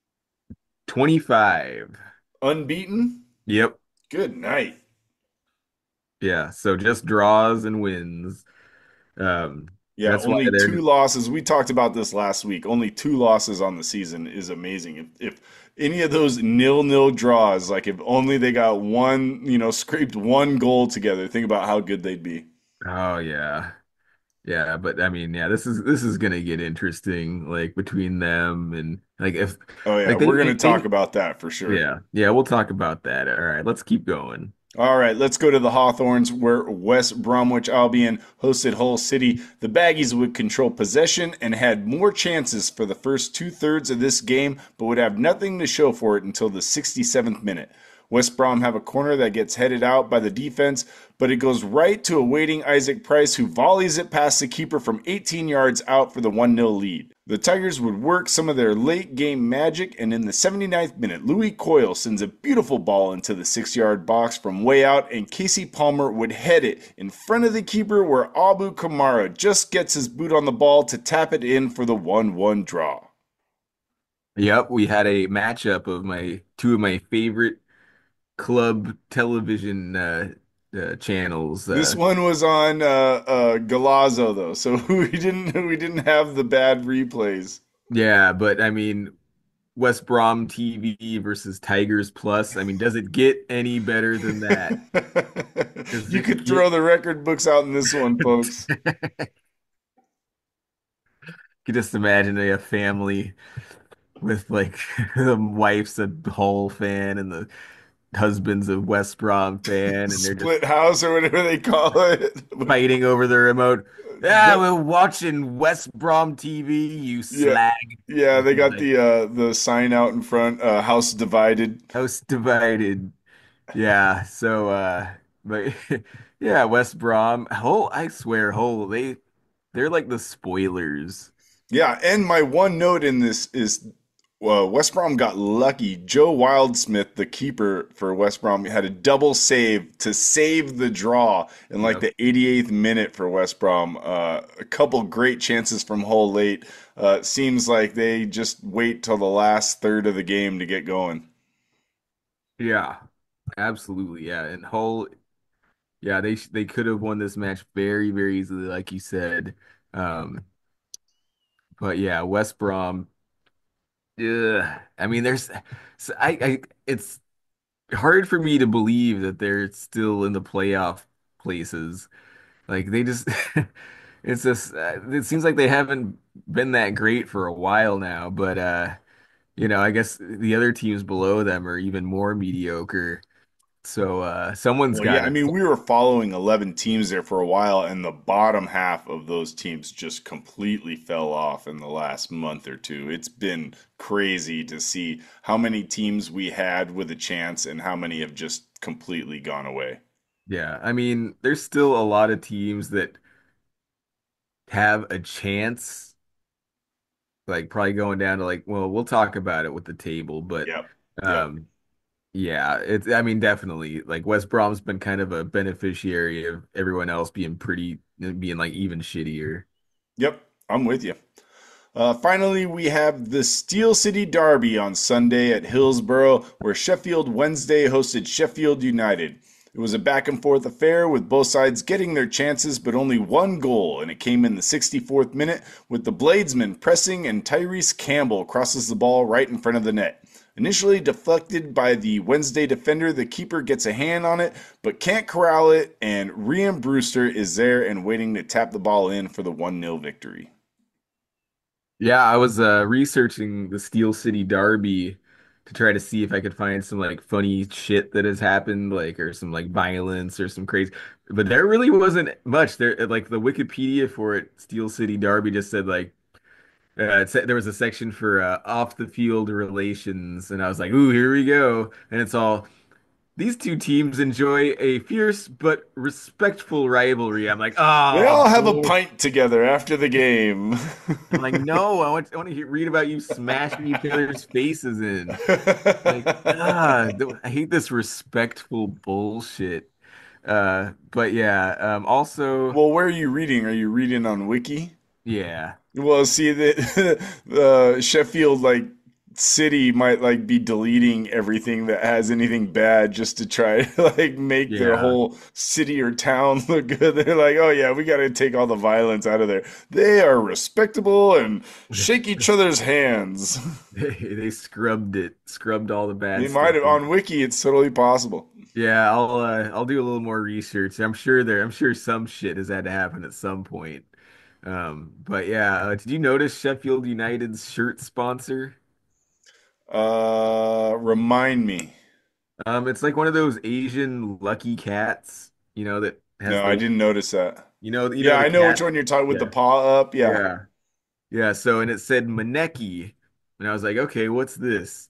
twenty-five. Unbeaten? Yep. Good night. Yeah, so just draws and wins. Um, Yeah, that's why only they're two losses. We talked about this last week. Only two losses on the season is amazing. If if any of those nil-nil draws, like if only they got one, you know, scraped one goal together, think about how good they'd be. oh yeah. Yeah, but I mean, yeah, this is this is gonna get interesting, like between them and like if Oh yeah, like they, we're gonna they, talk they about that for sure. yeah, yeah, we'll talk about that. All right, let's keep going. All right, let's go to the Hawthorns, where West Bromwich Albion hosted Hull City. The Baggies would control possession and had more chances for the first two thirds of this game, but would have nothing to show for it until the sixty-seventh minute. West Brom have a corner that gets headed out by the defense, but it goes right to a waiting Isaac Price who volleys it past the keeper from eighteen yards out for the one nil lead. The Tigers would work some of their late game magic, and in the seventy-ninth minute, Louis Coyle sends a beautiful ball into the six yard box from way out, and Casey Palmer would head it in front of the keeper where Abu Kamara just gets his boot on the ball to tap it in for the one one draw. Yep, we had a matchup of my two of my favorite club television uh, uh, channels. This Uh, one was on uh, uh, Galazzo though, so we didn't we didn't have the bad replays. yeah, but I mean, West Brom T V versus Tigers Plus. I mean, does it get any better than that? Does You it could get? throw the record books out in this one, folks. You just imagine a family with like the wife's a Hull fan and the husband's a West Brom fan, and they're just Split house or whatever they call it. fighting over the remote. Yeah, Yep. we're watching West Brom T V, you Yeah. slag. Yeah, they got Like, the uh the sign out in front, uh house divided. house divided. Yeah, so uh but yeah, West Brom. Hull, I swear, Hull, they they're like the spoilers. Yeah, and my one note in this is uh, West Brom got lucky. Joe Wildsmith, the keeper for West Brom, had a double save to save the draw in like Yep. the eighty-eighth minute for West Brom. Uh, a couple great chances from Hull late. Uh, seems like they just wait till the last third of the game to get going. Yeah, absolutely. Yeah, and Hull, yeah, they sh- they could have won this match very, very easily, like you said. Um, but yeah, West Brom. Yeah, I mean, there's, so I, I, it's hard for me to believe that they're still in the playoff places. Like they just, it's just, uh, it seems like they haven't been that great for a while now. But uh, you know, I guess the other teams below them are even more mediocre. So uh, someone's Well, got yeah, I to. mean, we were following eleven teams there for a while, and the bottom half of those teams just completely fell off in the last month or two. It's been crazy to see how many teams we had with a chance and how many have just completely gone away. Yeah, I mean, there's still a lot of teams that have a chance, like probably going down to like, well, we'll talk about it with the table, but Yep. Yep. um yeah, it's I mean definitely like West Brom's been kind of a beneficiary of everyone else being pretty being like even shittier. Yep. I'm with you. Uh, finally, we have the Steel City Derby on Sunday at Hillsborough, where Sheffield Wednesday hosted Sheffield United. It was a back and forth affair with both sides getting their chances, but only one goal, and it came in the sixty-fourth minute with the Bladesman pressing and Tyrese Campbell crosses the ball right in front of the net. Initially deflected by the Wednesday defender, the keeper gets a hand on it, but can't corral it, and Rian Brewster is there and waiting to tap the ball in for the one nil victory. Yeah, I was uh researching the Steel City Derby to try to see if I could find some like funny shit that has happened, like or some like violence or some crazy. But there really wasn't much. There like the Wikipedia for it, Steel City Derby just said like Uh, it said there was a section for uh, off the field relations, and I was like, "Ooh, here we go!" And it's all these two teams enjoy a fierce but respectful rivalry. I'm like, They "Oh, all have a bull!" pint together after the game. I'm like, "No, I want I want to hear, read about you smashing each other's faces in." Like, ah, th- I hate this respectful bullshit. Uh, but yeah, um, also, Well, where are you reading? Are you reading on Wiki? yeah, Well, see that the Sheffield like city might like be deleting everything that has anything bad just to try to like make their yeah. whole city or town look good. They're like, "Oh yeah, we got to take all the violence out of there. They are respectable and shake each other's hands." They, they scrubbed it, scrubbed all the They bad might stuff. have on Wiki, it's totally possible. Yeah, I'll uh, I'll do a little more research. I'm sure there, I'm sure some shit has had to happen at some point. Um, but yeah, uh, did you notice Sheffield United's shirt sponsor? Uh, remind me. Um, it's like one of those Asian lucky cats, you know, that has No, the, I didn't notice that. you know, you Yeah, know the I know which cat. one you're talking with the Yeah, paw up. Yeah. yeah, yeah. So and it said Maneki, and I was like, okay, what's this?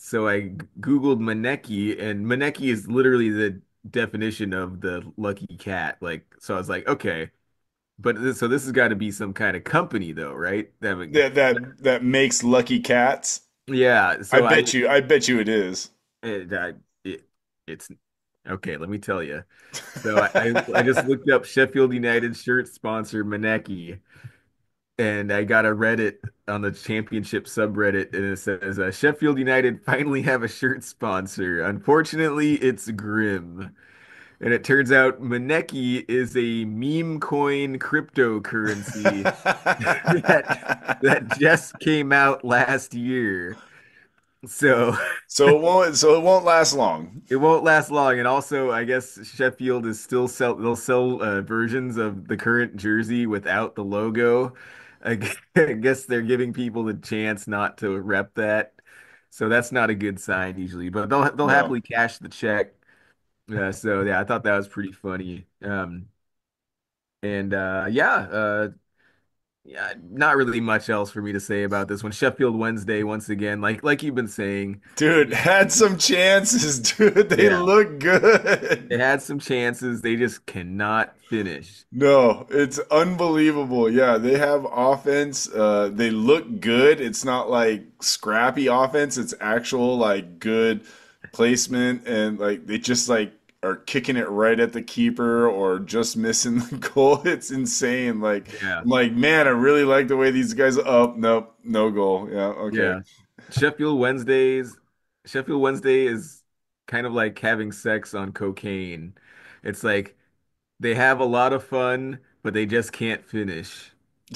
so I g- Googled Maneki, and Maneki is literally the definition of the lucky cat. Like, so I was like, okay, but this, so this has got to be some kind of company, though, right? That would, That that that makes Lucky Cats. yeah. I So I, bet you. I bet you it is. it, I it, it's okay. Let me tell you. So I, I I just looked up Sheffield United shirt sponsor Maneki, and I got a Reddit on the championship subreddit, and it says uh, Sheffield United finally have a shirt sponsor. Unfortunately, it's Grim. And it turns out Maneki is a meme coin cryptocurrency that that just came out last year. So So it won't. So it won't last long. it won't last long. And also, I guess Sheffield is still sell they'll sell uh, versions of the current jersey without the logo. I gu- I guess they're giving people the chance not to rep that. So that's not a good sign usually, but they'll they'll No. happily cash the check. Uh, so yeah, I thought that was pretty funny. Um, and uh, yeah, uh, yeah, not really much else for me to say about this one. Sheffield Wednesday, once again, like like you've been saying, Dude, had some chances, dude. They yeah, look they good. had some chances, they just cannot finish. No, it's unbelievable. Yeah, they have offense. Uh, they look good. It's not like scrappy offense. It's actual like good placement, and like they just like are kicking it right at the keeper or just missing the goal. It's insane. Like Yeah, I'm like, man, I really like the way these guys. Oh, nope, no goal. Yeah, okay. yeah. Sheffield Wednesdays, Sheffield Wednesday is kind of like having sex on cocaine. It's like they have a lot of fun, but they just can't finish.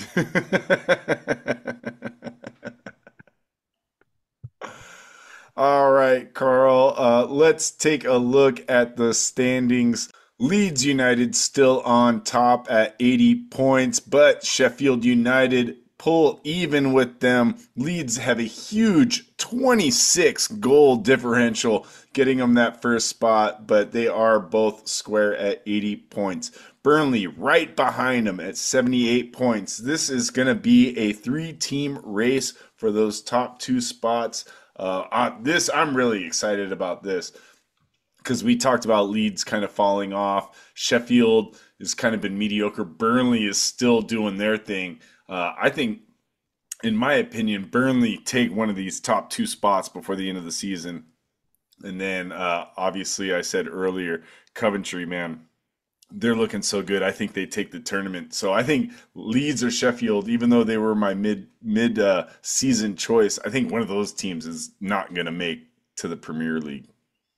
All right, Carl. Uh, let's take a look at the standings. Leeds United still on top at eighty points, but Sheffield United pull even with them. Leeds have a huge twenty-six goal differential, getting them that first spot, but they are both square at eighty points. Burnley right behind them at seventy-eight points. This is going to be a three team race for those top two spots. Uh, uh, this I'm really excited about this because we talked about Leeds kind of falling off. Sheffield has kind of been mediocre. Burnley is still doing their thing. Uh, I think, in my opinion, Burnley take one of these top two spots before the end of the season. And then, uh, obviously, I said earlier, Coventry, man, they're looking so good. I think they take the tournament. So I think Leeds or Sheffield, even though they were my mid mid uh, season choice, I think one of those teams is not going to make to the Premier League.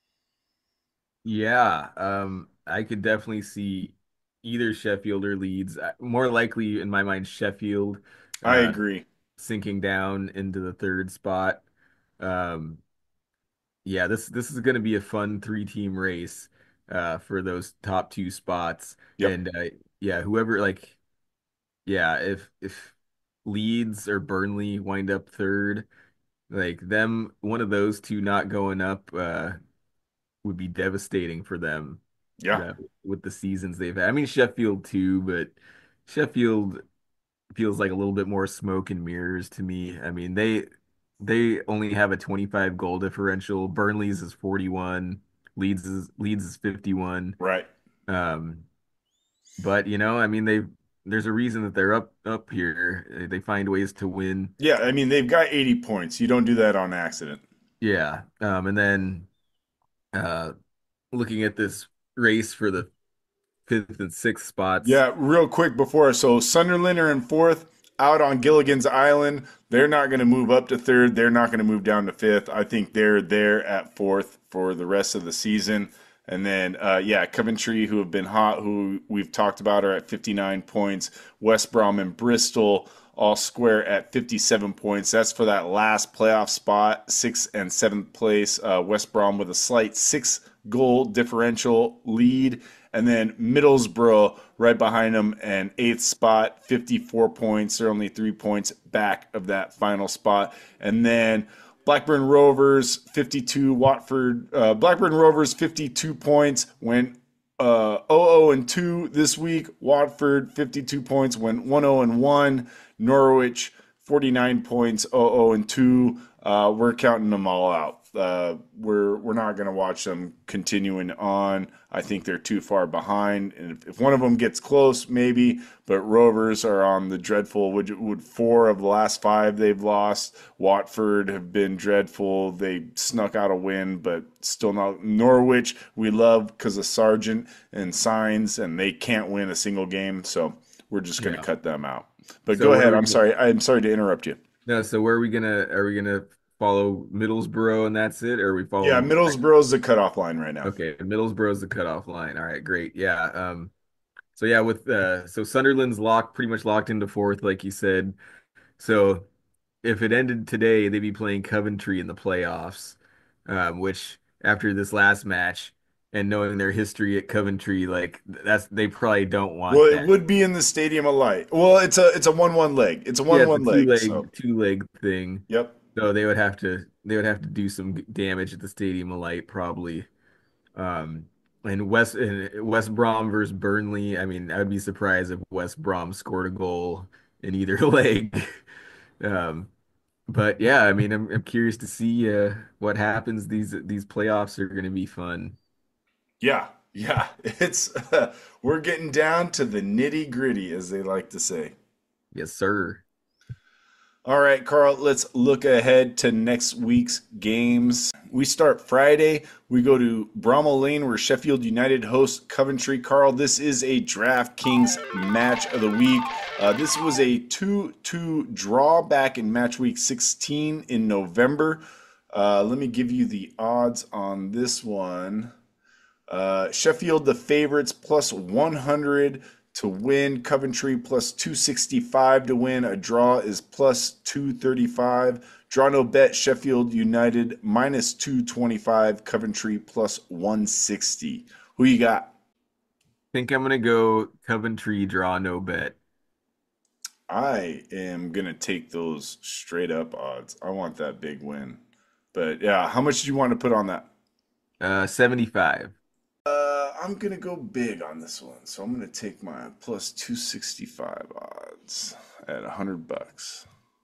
Yeah, um, I could definitely see either Sheffield or Leeds. Uh, More likely, in my mind, Sheffield I uh, agree. sinking down into the third spot. Um, yeah, this this is going to be a fun three-team race uh, for those top two spots. Yep. And uh, yeah, whoever like yeah, if if Leeds or Burnley wind up third, like them, one of those two not going up uh, would be devastating for them Yeah. uh, with the seasons they've had. I mean, Sheffield too, but Sheffield feels like a little bit more smoke and mirrors to me. I mean, they they only have a twenty-five goal differential. Burnley's is forty-one. Leeds is Leeds is fifty-one. Right. Um, but you know, I mean, they there's a reason that they're up up here. They find ways to win. Yeah. I mean, they've got eighty points. You don't do that on accident. Yeah. Um, and then uh, looking at this race for the fifth and sixth spots. Yeah, real quick before, so Sunderland are in fourth, out on Gilligan's Island. They're not going to move up to third. They're not going to move down to fifth. I think they're there at fourth for the rest of the season. And then, uh, yeah, Coventry, who have been hot, who we've talked about, are at fifty-nine points. West Brom and Bristol all square at fifty-seven points. That's for that last playoff spot, sixth and seventh place. Uh, West Brom with a slight six goal differential lead. And then Middlesbrough right behind them and eighth spot, fifty-four points. They're only three points back of that final spot. And then Blackburn Rovers, fifty-two. Watford, uh, Blackburn Rovers, fifty-two points. Went uh, oh oh and two this week. Watford, fifty-two points. Went one oh and one. Norwich, forty-nine points. oh oh and two. Uh, we're counting them all out. Uh, we're we're not going to watch them continuing on. I think they're too far behind, and if, if one of them gets close, maybe. But Rovers are on the dreadful. Would would four of the last five they've lost? Watford have been dreadful. They snuck out a win, but still not. Norwich we love because of Sargent and Signs, and they can't win a single game. So we're just going to Yeah. cut them out. But So go what are ahead. we I'm gonna, sorry. I'm sorry to interrupt you. no, so where are we gonna are we gonna follow Middlesbrough and that's it? Or are we Yeah, following Middlesbrough's the cutoff line right now. okay, Middlesbrough's the cutoff line. All right, great. Yeah. Um so yeah, with uh so Sunderland's locked pretty much locked into fourth, like you said. So if it ended today, they'd be playing Coventry in the playoffs, um, which after this last match and knowing their history at Coventry, like that's they probably don't Well, want it that. would be in the Stadium of Light. Well, it's a it's a one one leg. It's a Yeah, one it's a one leg. So, two leg two leg thing. yep. So they would have to they would have to do some damage at the Stadium of Light probably. Um, and West and West Brom versus Burnley. I mean, I would be surprised if West Brom scored a goal in either leg. Um, but yeah, I mean, I'm I'm curious to see uh, what happens. These these playoffs are going to be fun. Yeah. Yeah. It's uh, we're getting down to the nitty gritty, as they like to say. Yes, sir. All right, Carl, let's look ahead to next week's games. We start Friday. We go to Bramall Lane where Sheffield United hosts Coventry. Carl, this is a DraftKings match of the week. Uh, this was a two two draw back in match week sixteen in November. Uh, let me give you the odds on this one. Uh, Sheffield, the favorites, plus one hundred to win. Coventry, plus two sixty-five to win. A draw is plus two thirty-five. Draw no bet, Sheffield United, minus two twenty-five. Coventry, plus one sixty. Who you got? Think I'm gonna go Coventry draw no bet. I am going to take those straight up odds. I want that big win. But yeah, how much do you want to put on that? Uh, seventy-five. Uh, I'm gonna go big on this one, so I'm gonna take my plus two sixty-five odds at a hundred bucks.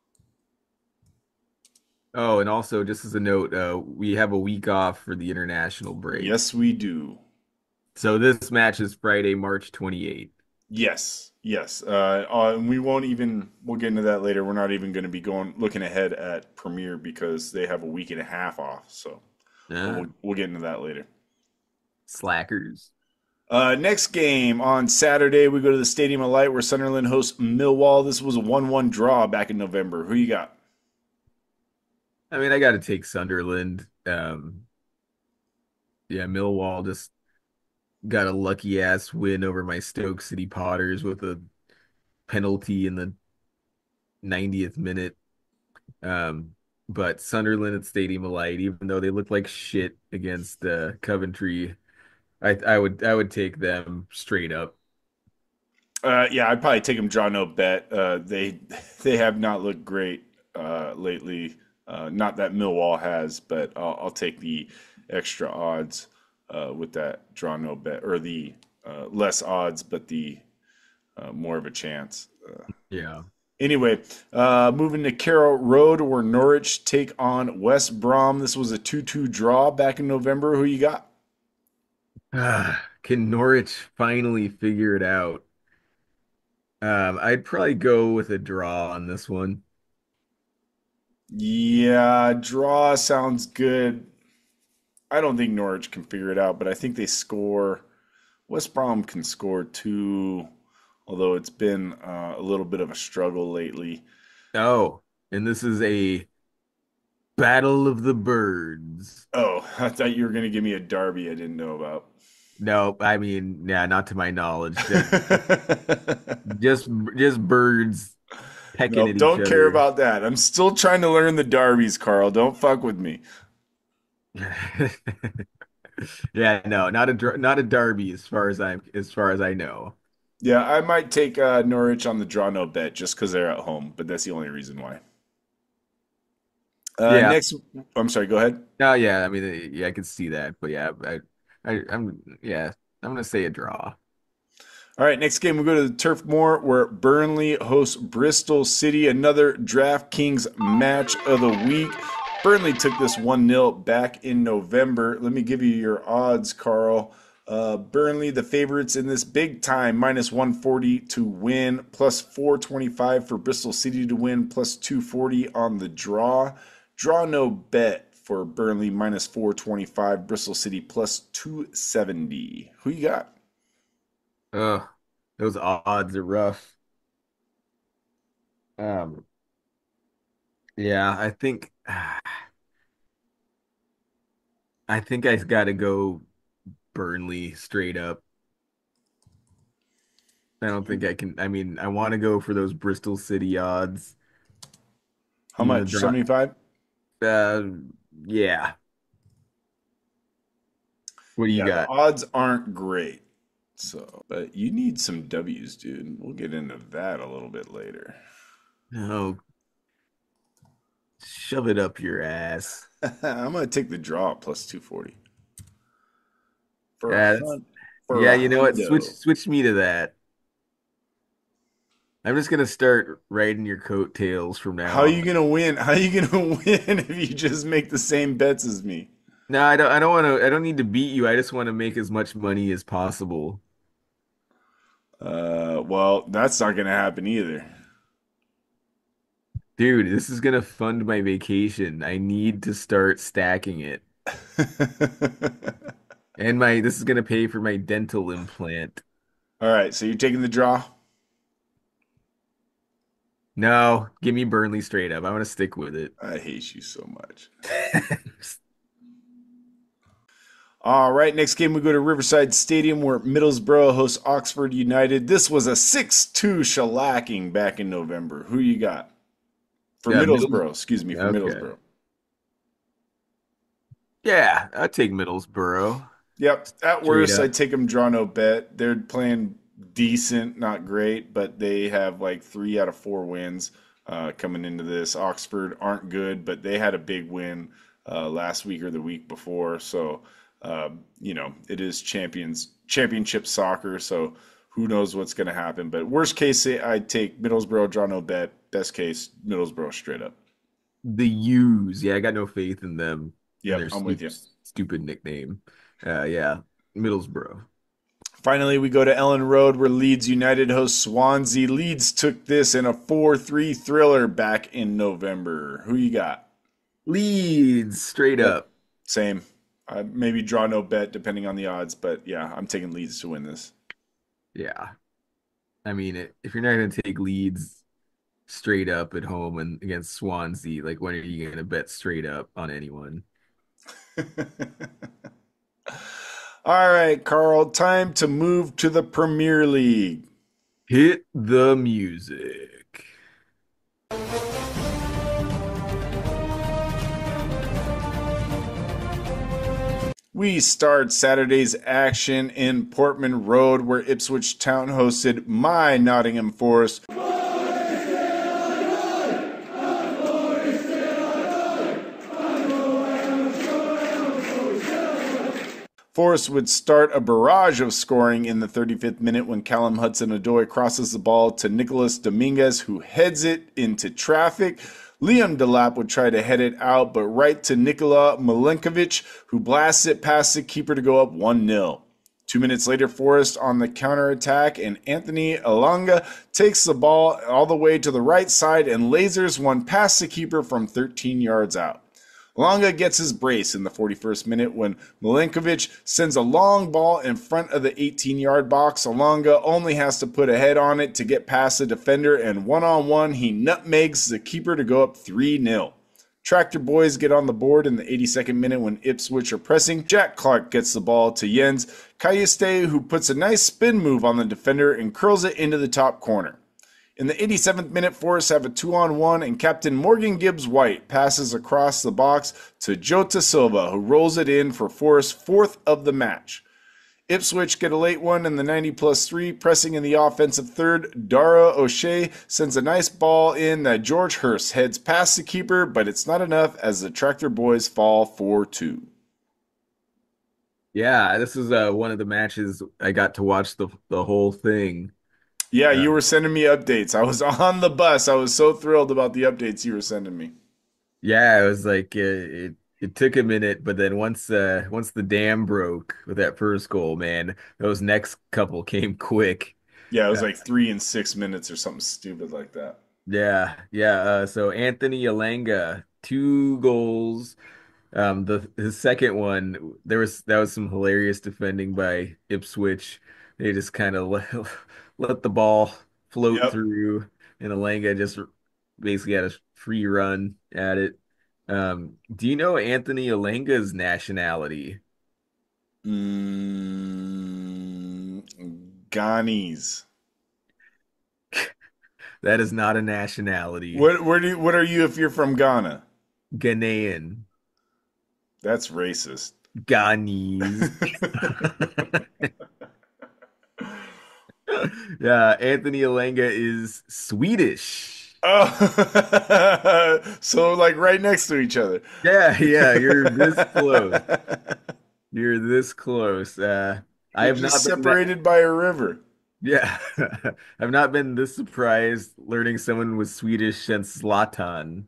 Oh, and also just as a note, uh, we have a week off for the international break. Yes, we do. So this match is Friday, March twenty-eighth. Yes, yes. Uh, uh, and we won't even. We'll get into that later. We're not even going to be going looking ahead at Premiere because they have a week and a half off. So Uh, we'll we'll get into that later. slackers. Uh, next game on Saturday, we go to the Stadium of Light where Sunderland hosts Millwall. This was a one one draw back in November. Who you got? I mean, I got to take Sunderland. Um, yeah, Millwall just got a lucky ass win over my Stoke City Potters with a penalty in the ninetieth minute. Um, but Sunderland at Stadium of Light, even though they look like shit against uh, Coventry, I I would I would take them straight up. Uh, yeah, I'd probably take them draw no bet. Uh, they they have not looked great uh, lately. Uh, not that Millwall has, but I'll, I'll take the extra odds uh, with that draw no bet, or the uh, less odds, but the uh, more of a chance. Uh, Yeah. anyway, uh, moving to Carroll Road where Norwich take on West Brom. This was a two two draw back in November. Who you got? Ah, can Norwich finally figure it out? Um, I'd probably go with a draw on this one. Yeah, draw sounds good. I don't think Norwich can figure it out, but I think they score. West Brom can score too, although it's been uh, a little bit of a struggle lately. Oh, and this is a Battle of the Birds. Oh, I thought you were going to give me a derby I didn't know about. No, I mean, yeah, not to my knowledge. Just just just birds pecking Nope, at each don't care other. about that. I'm still trying to learn the derbies, Carl. Don't fuck with me. Yeah, no, not a dr- not a derby as far as I'm as far as I know. Yeah, I might take uh, Norwich on the draw no bet just because they're at home, but that's the only reason why. Uh, Yeah. next, I'm sorry, go ahead. No, yeah, I mean, uh, yeah, I can see that, but yeah, I, I, I'm, yeah, I'm gonna say a draw. All right, next game we go to the Turf Moor where Burnley hosts Bristol City. Another DraftKings match of the week. Burnley took this one nil back in November. Let me give you your odds, Carl. Uh, Burnley, the favorites in this big time, minus one forty to win, plus four twenty-five for Bristol City to win, plus two forty on the draw. Draw no bet for Burnley, minus four twenty-five, Bristol City, plus two seventy. Who you got? Oh, those odds are rough. Um, yeah, I think I think I got to go Burnley straight up. I don't think I can. I mean, I want to go for those Bristol City odds. How You know, much? draw. seventy-five? Uh, yeah. What do you Yeah, the got? odds aren't great. So, but you need some W's, dude. We'll get into that a little bit later. No, shove it up your ass. I'm gonna take the draw at plus two forty for a Yeah, that's, hunt for yeah. a You know what? Switch hundo. switch me to that. I'm just gonna start riding your coattails from now How are you on. gonna win? How are you gonna win if you just make the same bets as me? No, I don't. I don't want to. I don't need to beat you. I just want to make as much money as possible, Uh, well, that's not gonna happen either. dude. This is gonna fund my vacation. I need to start stacking it, and my this is gonna pay for my dental implant. All right, so you're taking the draw. No, give me Burnley straight up. I want to stick with it. I hate you so much. All right, next game we go to Riverside Stadium where Middlesbrough hosts Oxford United. This was a six two shellacking back in November. Who you got? For Yeah, middle. Middlesbrough, excuse me, for Okay. Middlesbrough. Yeah, I'd take Middlesbrough Yep, at straight worst, I up. take them draw no bet. They're playing decent, not great, but they have like three out of four wins uh, coming into this. Oxford aren't good, but they had a big win uh, last week or the week before. So, um, you know, it is champions championship soccer. So who knows what's going to happen? But worst case, I'd take Middlesbrough draw no bet. Best case, Middlesbrough straight up. The U's. Yeah, I got no faith in them and Yep, their I'm with stupid, you. stupid nickname. Uh, yeah, Middlesbrough. Finally, we go to Ellen Road where Leeds United hosts Swansea. Leeds took this in a four three thriller back in November. Who you got? Leeds, straight Yep. up. Same. I maybe draw no bet depending on the odds, but yeah, I'm taking Leeds to win this. Yeah. I mean, it, if you're not going to take Leeds straight up at home and against Swansea, like when are you going to bet straight up on anyone? All right, Carl, time to move to the Premier League. Hit the music. We start Saturday's action in Portman Road, where Ipswich Town hosted my Nottingham Forest. Forest would start a barrage of scoring in the thirty-fifth minute when Callum Hudson-Odoi crosses the ball to Nicolas Dominguez, who heads it into traffic. Liam Delap would try to head it out, but right to Nikola Milenkovic, who blasts it past the keeper to go up one nil. Two minutes later, Forest on the counterattack, and Anthony Elanga takes the ball all the way to the right side and lasers one past the keeper from thirteen yards out. Elanga gets his brace in the forty-first minute when Milenkovic sends a long ball in front of the eighteen-yard box. Elanga only has to put a head on it to get past the defender, and one-on-one he nutmegs the keeper to go up three nil. Tractor Boys get on the board in the eighty-second minute when Ipswich are pressing. Jack Clark gets the ball to Jens Cayeste, who puts a nice spin move on the defender and curls it into the top corner. In the eighty-seventh minute, Forest have a two-on-one, and Captain Morgan Gibbs-White passes across the box to Jota Silva, who rolls it in for Forest's fourth of the match. Ipswich get a late one in the ninety plus three, pressing in the offensive third. Dara O'Shea sends a nice ball in that George Hurst heads past the keeper, but it's not enough as the Tractor Boys fall four two. Yeah, this is uh, one of the matches I got to watch the the whole thing. Yeah, Uh, you were sending me updates. I was on the bus. I was so thrilled about the updates you were sending me. Yeah, it was like uh, it it took a minute, but then once uh once the dam broke with that first goal, man, those next couple came quick. Yeah, it was Uh, like three and six minutes or something stupid like that. yeah, yeah. Uh, so Anthony Alanga, two goals. Um, the his second one, there was that was some hilarious defending by Ipswich. They just kind of let, let the ball float Yep. through, and Alanga just basically had a free run at it. Um, do you know Anthony Alanga's nationality? Mm, Ghanis. That is not a nationality. What where do you, what are you if you're from Ghana? Ghanaian. That's racist. Ghanese. Yeah, Anthony Alanga is Swedish. Oh, so like right next to each other. Yeah, yeah, you're this close. You're this close. Uh, I They're have just not been that. separated by a river. Yeah, I've not been this surprised learning someone was Swedish since Zlatan.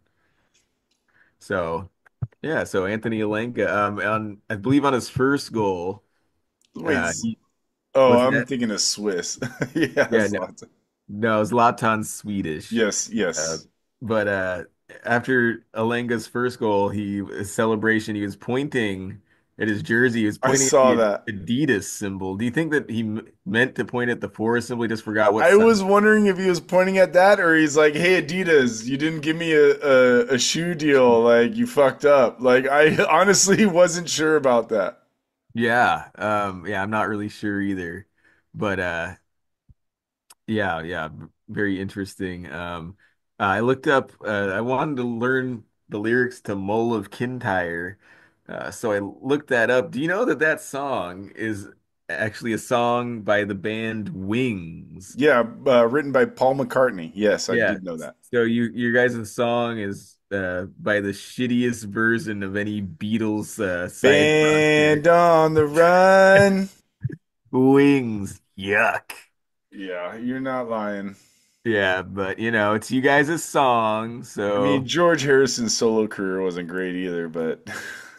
So yeah, so Anthony Alanga, um, on I believe on his first goal, Wait, uh, Z- he oh, was I'm that. thinking of Swiss. Yeah, Yeah, no, Zlatan. no, Zlatan's Swedish. Yes, Uh, yes. but uh, after Alanga's first goal, he his celebration, he was pointing at his jersey. He was I pointing at saw the that. Adidas symbol. Do you think that he m meant to point at the Forest symbol? He just forgot what I side? was wondering if he was pointing at that or he's like, "Hey Adidas, you didn't give me a, a, a shoe deal. Like you fucked up." Like I honestly wasn't sure about that. Yeah, um, yeah, I'm not really sure either. But uh, yeah, yeah, v- very interesting. Um, uh, I looked up. Uh, I wanted to learn the lyrics to "Mull of Kintyre," uh, so I looked that up. Do you know that that song is actually a song by the band Wings? Yeah, uh, written by Paul McCartney. Yes, I Yeah. did know that. So you your guys' song is uh, by the shittiest version of any Beatles uh, side project. Band on the run. Wings, yuck. Yeah, you're not lying. Yeah, but you know, it's you guys' song, I mean, so George Harrison's solo career wasn't great either, but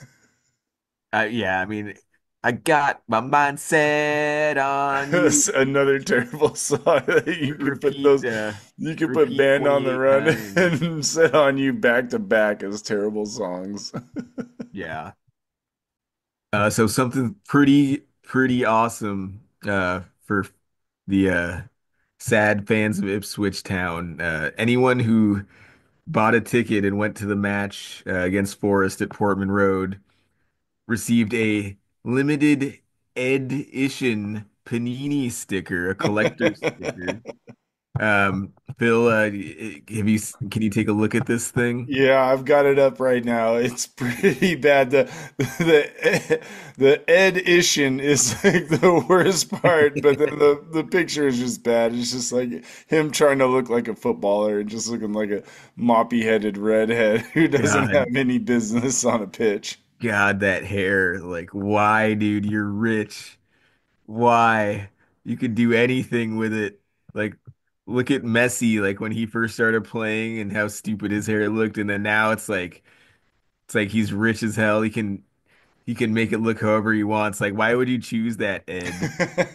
uh, yeah, I mean, I got my mind set on you. it's another terrible song that you could put Repeat, those, uh, you could put repeat Band on the twenty-eight Run times. and Set on You back to back as terrible songs. Yeah. Uh, so something pretty, pretty awesome uh, for the uh, sad fans of Ipswich Town. Uh, anyone who bought a ticket and went to the match uh, against Forest at Portman Road received a limited edition Panini sticker, a collector's sticker. Um, Phil, uh, have you can you take a look at this thing? Yeah, I've got it up right now. It's pretty bad. The the the edition is like the worst part, but then the the picture is just bad. It's just like him trying to look like a footballer and just looking like a moppy-headed redhead who doesn't have God, any business on a pitch. God, that hair. Like, why, dude? You're rich. Why? You could do anything with it. Like, look at Messi, like when he first started playing and how stupid his hair looked, and then now it's like it's like he's rich as hell. He can he can make it look however he wants. Like, why would you choose that, Ed?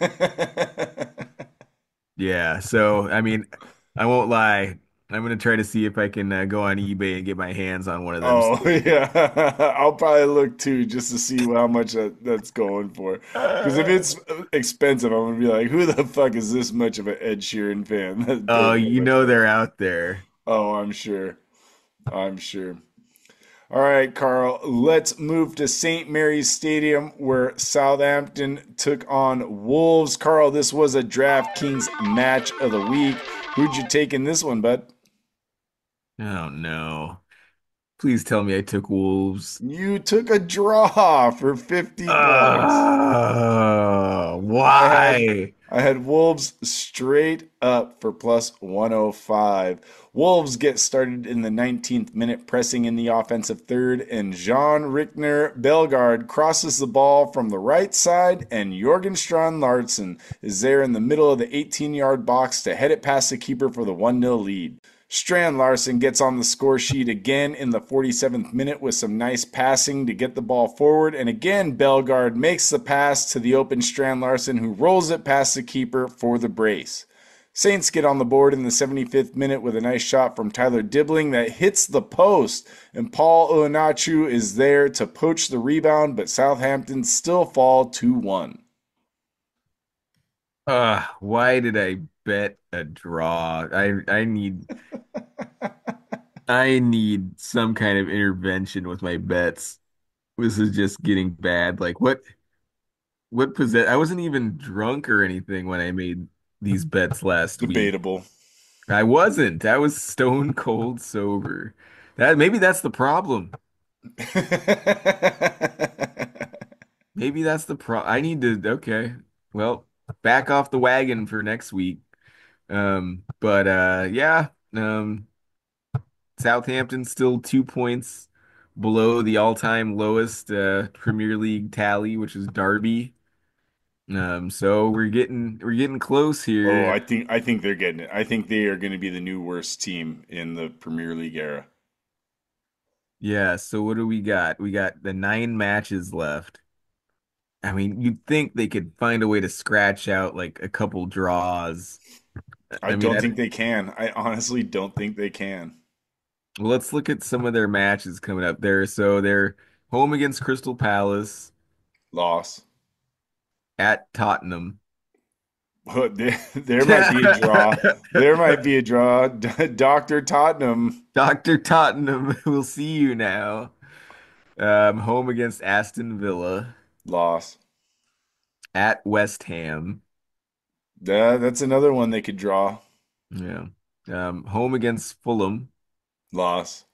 Yeah, so I mean, I won't lie. I'm gonna try to see if I can uh, go on eBay and get my hands on one of them Oh stickers. yeah, I'll probably look too just to see how much that, that's going for. Because if it's expensive, I'm gonna be like, who the fuck is this much of an Ed Sheeran fan that Oh, does that you much know money? they're out there. Oh, I'm sure. I'm sure. All right, Carl, let's move to Saint Mary's Stadium where Southampton took on Wolves. Carl, this was a DraftKings match of the week. Who'd you take in this one, bud? Oh no. Please tell me I took Wolves. You took a draw for fifty bucks. Oh, I had why? I had Wolves straight up for plus one oh five. Wolves get started in the nineteenth minute, pressing in the offensive third, and Jean Rickner Bellegarde crosses the ball from the right side, and Jorgen Strand Larsen is there in the middle of the eighteen yard box to head it past the keeper for the one nil lead. Strand Larson gets on the score sheet again in the forty-seventh minute with some nice passing to get the ball forward. And again, Bellegarde makes the pass to the open Strand Larson, who rolls it past the keeper for the brace. Saints get on the board in the seventy-fifth minute with a nice shot from Tyler Dibbling that hits the post, and Paul Onachu is there to poach the rebound, but Southampton still fall two one. Uh, why did I bet a draw? I I need I need some kind of intervention with my bets. This is just getting bad. Like what what possess I wasn't even drunk or anything when I made these bets last week. Debatable. I wasn't. I was stone cold sober. That maybe that's the problem. Maybe that's the pro. I need to. Okay. Well, back off the wagon for next week. Um, but uh, yeah. Um, Southampton still two points below the all-time lowest uh, Premier League tally, which is Derby. Um, so we're getting we're getting close Oh, here. I think I think they're getting it. I think they are going to be the new worst team in the Premier League era. Yeah. So what do we got? We got the nine matches left. I mean, you'd think they could find a way to scratch out like a couple draws. I I mean, don't I, think they can. I honestly don't think they can. well, let's look at some of their matches coming up there. So they're home against Crystal Palace, Loss. at Tottenham. But there, there might be a draw. There might be a draw. Doctor Tottenham. Doctor Tottenham, we'll see you now. Um, home against Aston Villa, Loss. at West Ham. That, that's another one they could draw. Yeah. Um, home against Fulham, Loss.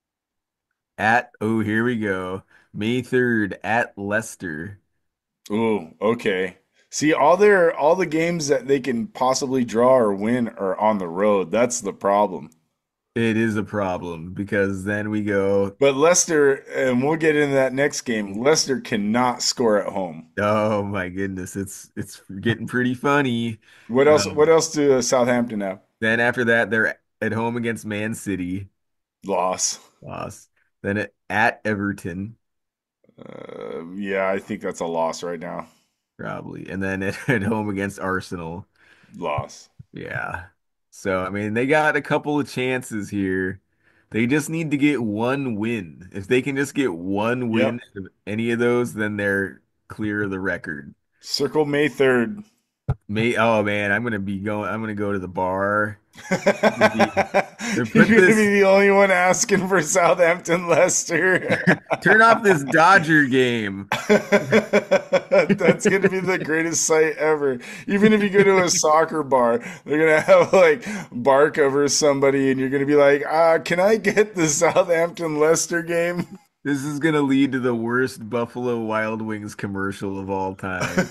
at, oh, here we go. May third at Leicester. Ooh, okay. See, all their all the games that they can possibly draw or win are on the road. That's the problem. It is a problem because then we go, But Leicester, and we'll get into that next game. Leicester cannot score at home. oh my goodness, it's it's getting pretty funny. What else? Um, What else do Southampton have? then after that, they're at home against Man City, Loss. loss. Then at, at Everton, Uh, yeah, I think that's a loss right now. probably, and then at, at home against Arsenal. Loss. Yeah. So I mean, they got a couple of chances here. They just need to get one win. If they can just get one win Yep. out of any of those, then they're clear of the record. Circle May third. May oh man, I'm gonna be going. I'm gonna go to the bar. You're Gonna be- They going put to this. be the only one asking for Southampton Leicester. Turn off this Dodger game. That's going to be the greatest sight ever. Even if you go to a soccer bar, they're going to have like bark over somebody, and you're going to be like, uh, can I get the Southampton Leicester game? This is gonna lead to the worst Buffalo Wild Wings commercial of all time.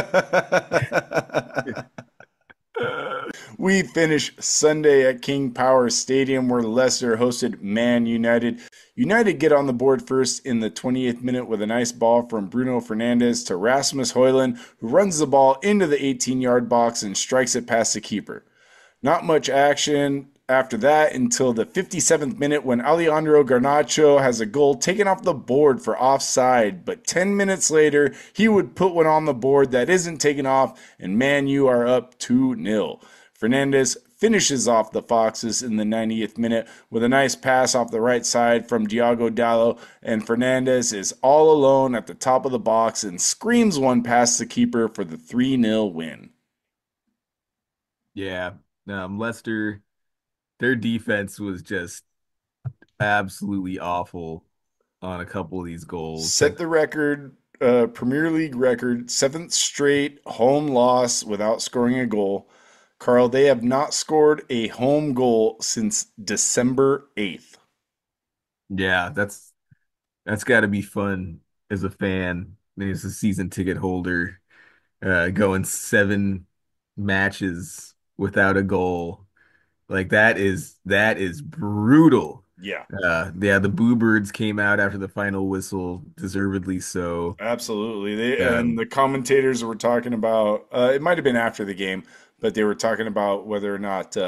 We finish Sunday at King Power Stadium where Leicester hosted Man United. United get on the board first in the twentieth minute with a nice ball from Bruno Fernandes to Rasmus Højlund, who runs the ball into the eighteen-yard box and strikes it past the keeper. Not much action after that until the fifty-seventh minute when Alejandro Garnacho has a goal taken off the board for offside, but ten minutes later he would put one on the board that isn't taken off, and Man U are up two nil. Fernandes finishes off the Foxes in the ninetieth minute with a nice pass off the right side from Diogo Dallo, and Fernandes is all alone at the top of the box and screams one past the keeper for the three nil win. Yeah. Um, Leicester, their defense was just absolutely awful on a couple of these goals. Set the record, uh, Premier League record, seventh straight home loss without scoring a goal. Carl, they have not scored a home goal since December eighth. Yeah, that's that's got to be fun as a fan, as a season ticket holder, uh, going seven matches without a goal. Like that is that is brutal. Yeah, Uh, yeah, the Boo Birds came out after the final whistle, deservedly so. absolutely. They and Um, the commentators were talking about uh, it might have been after the game, but they were talking about whether or not uh,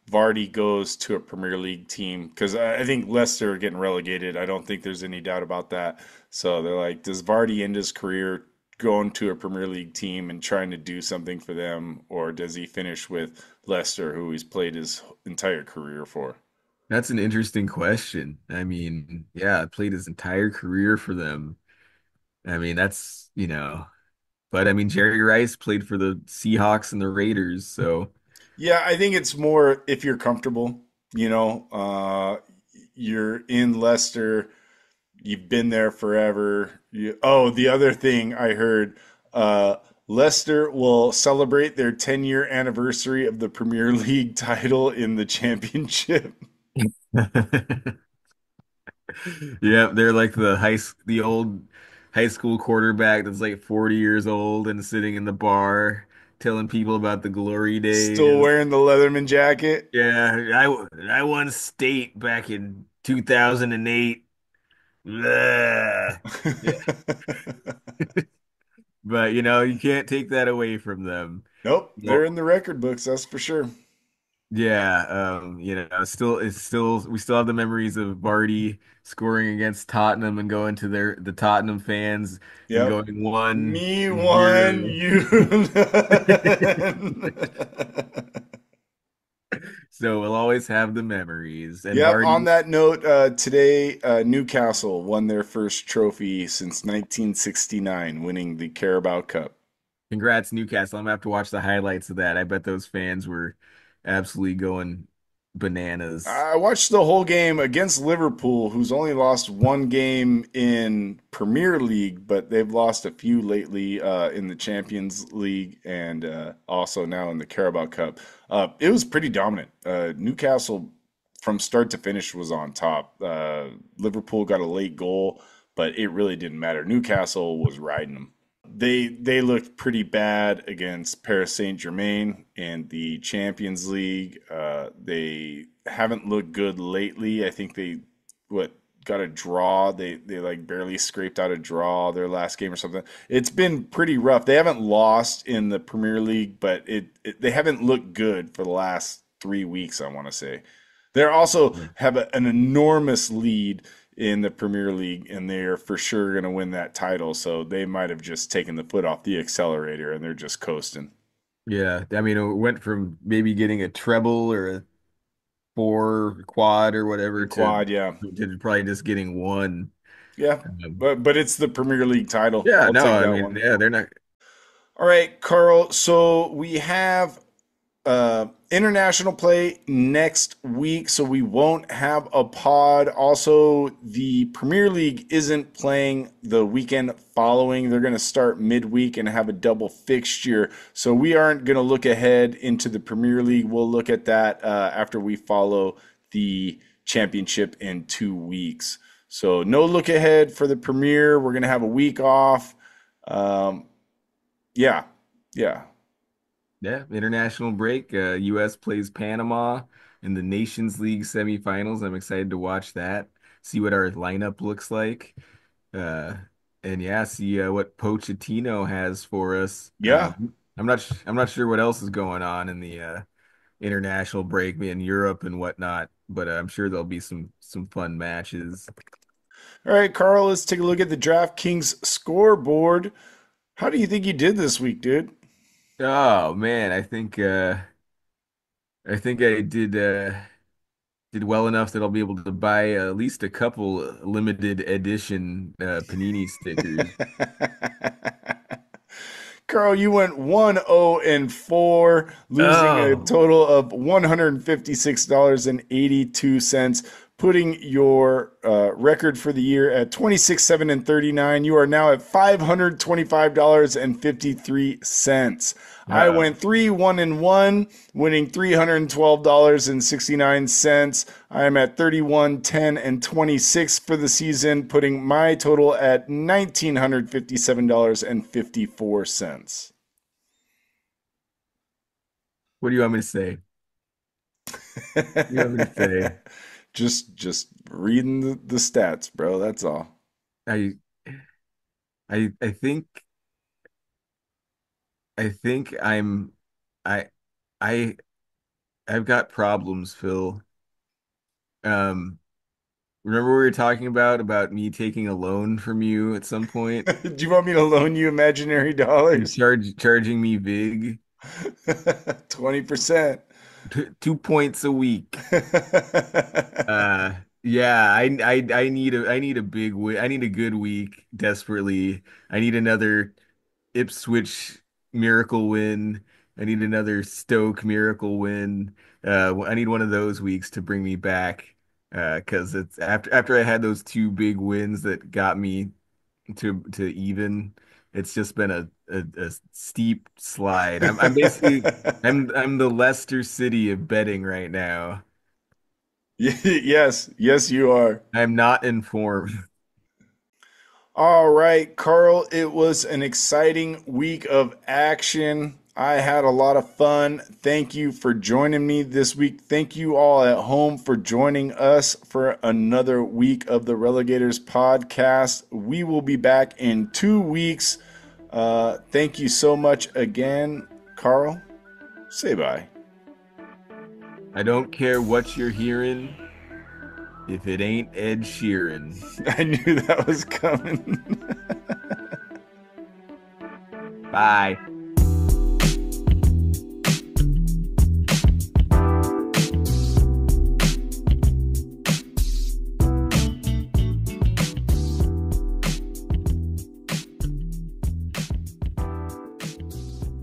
Vardy goes to a Premier League team because I I think Leicester are getting relegated. I don't think there's any doubt about that. So they're like, does Vardy end his career going to a Premier League team and trying to do something for them, or does he finish with Leicester, who he's played his entire career for? That's an interesting question. I mean, yeah, I played his entire career for them. I mean, that's, you know, but I mean, Jerry Rice played for the Seahawks and the Raiders, so Yeah, I think it's more if you're comfortable, you know, uh, you're in Leicester, you've been there forever. You, oh, the other thing I heard, uh, Leicester will celebrate their ten year anniversary of the Premier League title in the championship. yeah, they're like the high s- the old high school quarterback that's like forty years old and sitting in the bar telling people about the glory Still days. wearing the Leatherman jacket. Yeah, I I won state back in two thousand eight. Blah. Yeah. But you know, you can't take that away from them. Nope, they're Well, in the record books, that's for sure. yeah, um, you know, still it's still we still have the memories of Vardy scoring against Tottenham and going to their the Tottenham fans and Yep. going one Me one, zero. you none. So we'll always have the memories. And Yep. On Vardy, that note, uh, today uh, Newcastle won their first trophy since nineteen sixty-nine, winning the Carabao Cup. congrats, Newcastle. I'm gonna have to watch the highlights of that. I bet those fans were absolutely going bananas. I watched the whole game against Liverpool, who's only lost one game in Premier League, but they've lost a few lately uh, in the Champions League and uh, also now in the Carabao Cup. Uh, it was pretty dominant. Uh, Newcastle, from start to finish, was on top. Uh, Liverpool got a late goal, but it really didn't matter. Newcastle was riding them. They they looked pretty bad against Paris Saint-Germain in the Champions League. Uh, they haven't looked good lately. I think they what got a draw. They they like barely scraped out a draw their last game or something. It's been pretty rough. They haven't lost in the Premier League, but it, it they haven't looked good for the last three weeks, I want to say. They also have a, an enormous lead in the Premier League, and they're for sure going to win that title. So they might have just taken the foot off the accelerator, and they're just coasting. Yeah, I mean, it went from maybe getting a treble or a four quad or whatever The to quad, yeah, to probably just getting one. yeah, Um, but but it's the Premier League title. yeah, I'll no, take I that mean, one. yeah, they're not. All right, Carl. So we have uh, international play next week, so we won't have a pod. Also, the Premier League isn't playing the weekend following. They're going to start midweek and have a double fixture. So we aren't going to look ahead into the Premier League. We'll look at that uh, after we follow the championship in two weeks. So no look ahead for the Premier. We're going to have a week off. Um, yeah, yeah. Yeah, international break. Uh, U S plays Panama in the Nations League semifinals. I'm excited to watch that. See what our lineup looks like. Uh, and yeah, see uh, what Pochettino has for us. Yeah. Um, I'm not. sh- I'm not sure what else is going on in the uh, international break in Europe and whatnot, but uh, I'm sure there'll be some some fun matches. All right, Carl, let's take a look at the DraftKings scoreboard. How do you think you did this week, dude? Oh man, I think uh, I think I did uh, did well enough that I'll be able to buy at least a couple limited edition uh, Panini stickers. Carl, you went one zero and four, losing a Oh, total of one hundred fifty-six dollars and eighty-two cents, putting your uh, record for the year at twenty-six seven and thirty-nine. You are now at five hundred twenty-five dollars and fifty-three cents. I uh, went three one and one, winning three hundred twelve dollars and sixty-nine cents. I am at thirty-one ten and twenty-six for the season, putting my total at one thousand nine hundred fifty-seven dollars and fifty-four cents. what do you want me to say? What do you want me to say? just just reading the, the stats, bro. That's all. I I I think I think I'm I I I've got problems, Phil. Um, remember we were talking about about me taking a loan from you at some point Do you want me to loan you imaginary and dollars? charge charging me vig twenty percent. T two points a week. Uh, yeah, I I I need a I need a big win. I need a good week desperately. I need another Ipswich miracle win. I need another Stoke miracle win. Uh, I need one of those weeks to bring me back. Uh, because it's after after I had those two big wins that got me to to even, it's just been a, a, a steep slide. I'm I'm basically I'm I'm the Leicester City of betting right now. Yes, yes, you are. I'm not informed. All right, Carl, it was an exciting week of action. I had a lot of fun. Thank you for joining me this week. Thank you all at home for joining us for another week of the Relegators podcast. We will be back in two weeks. Uh, thank you so much again, Carl. Say bye. I don't care what you're hearing if it ain't Ed Sheeran. I knew that was coming. Bye.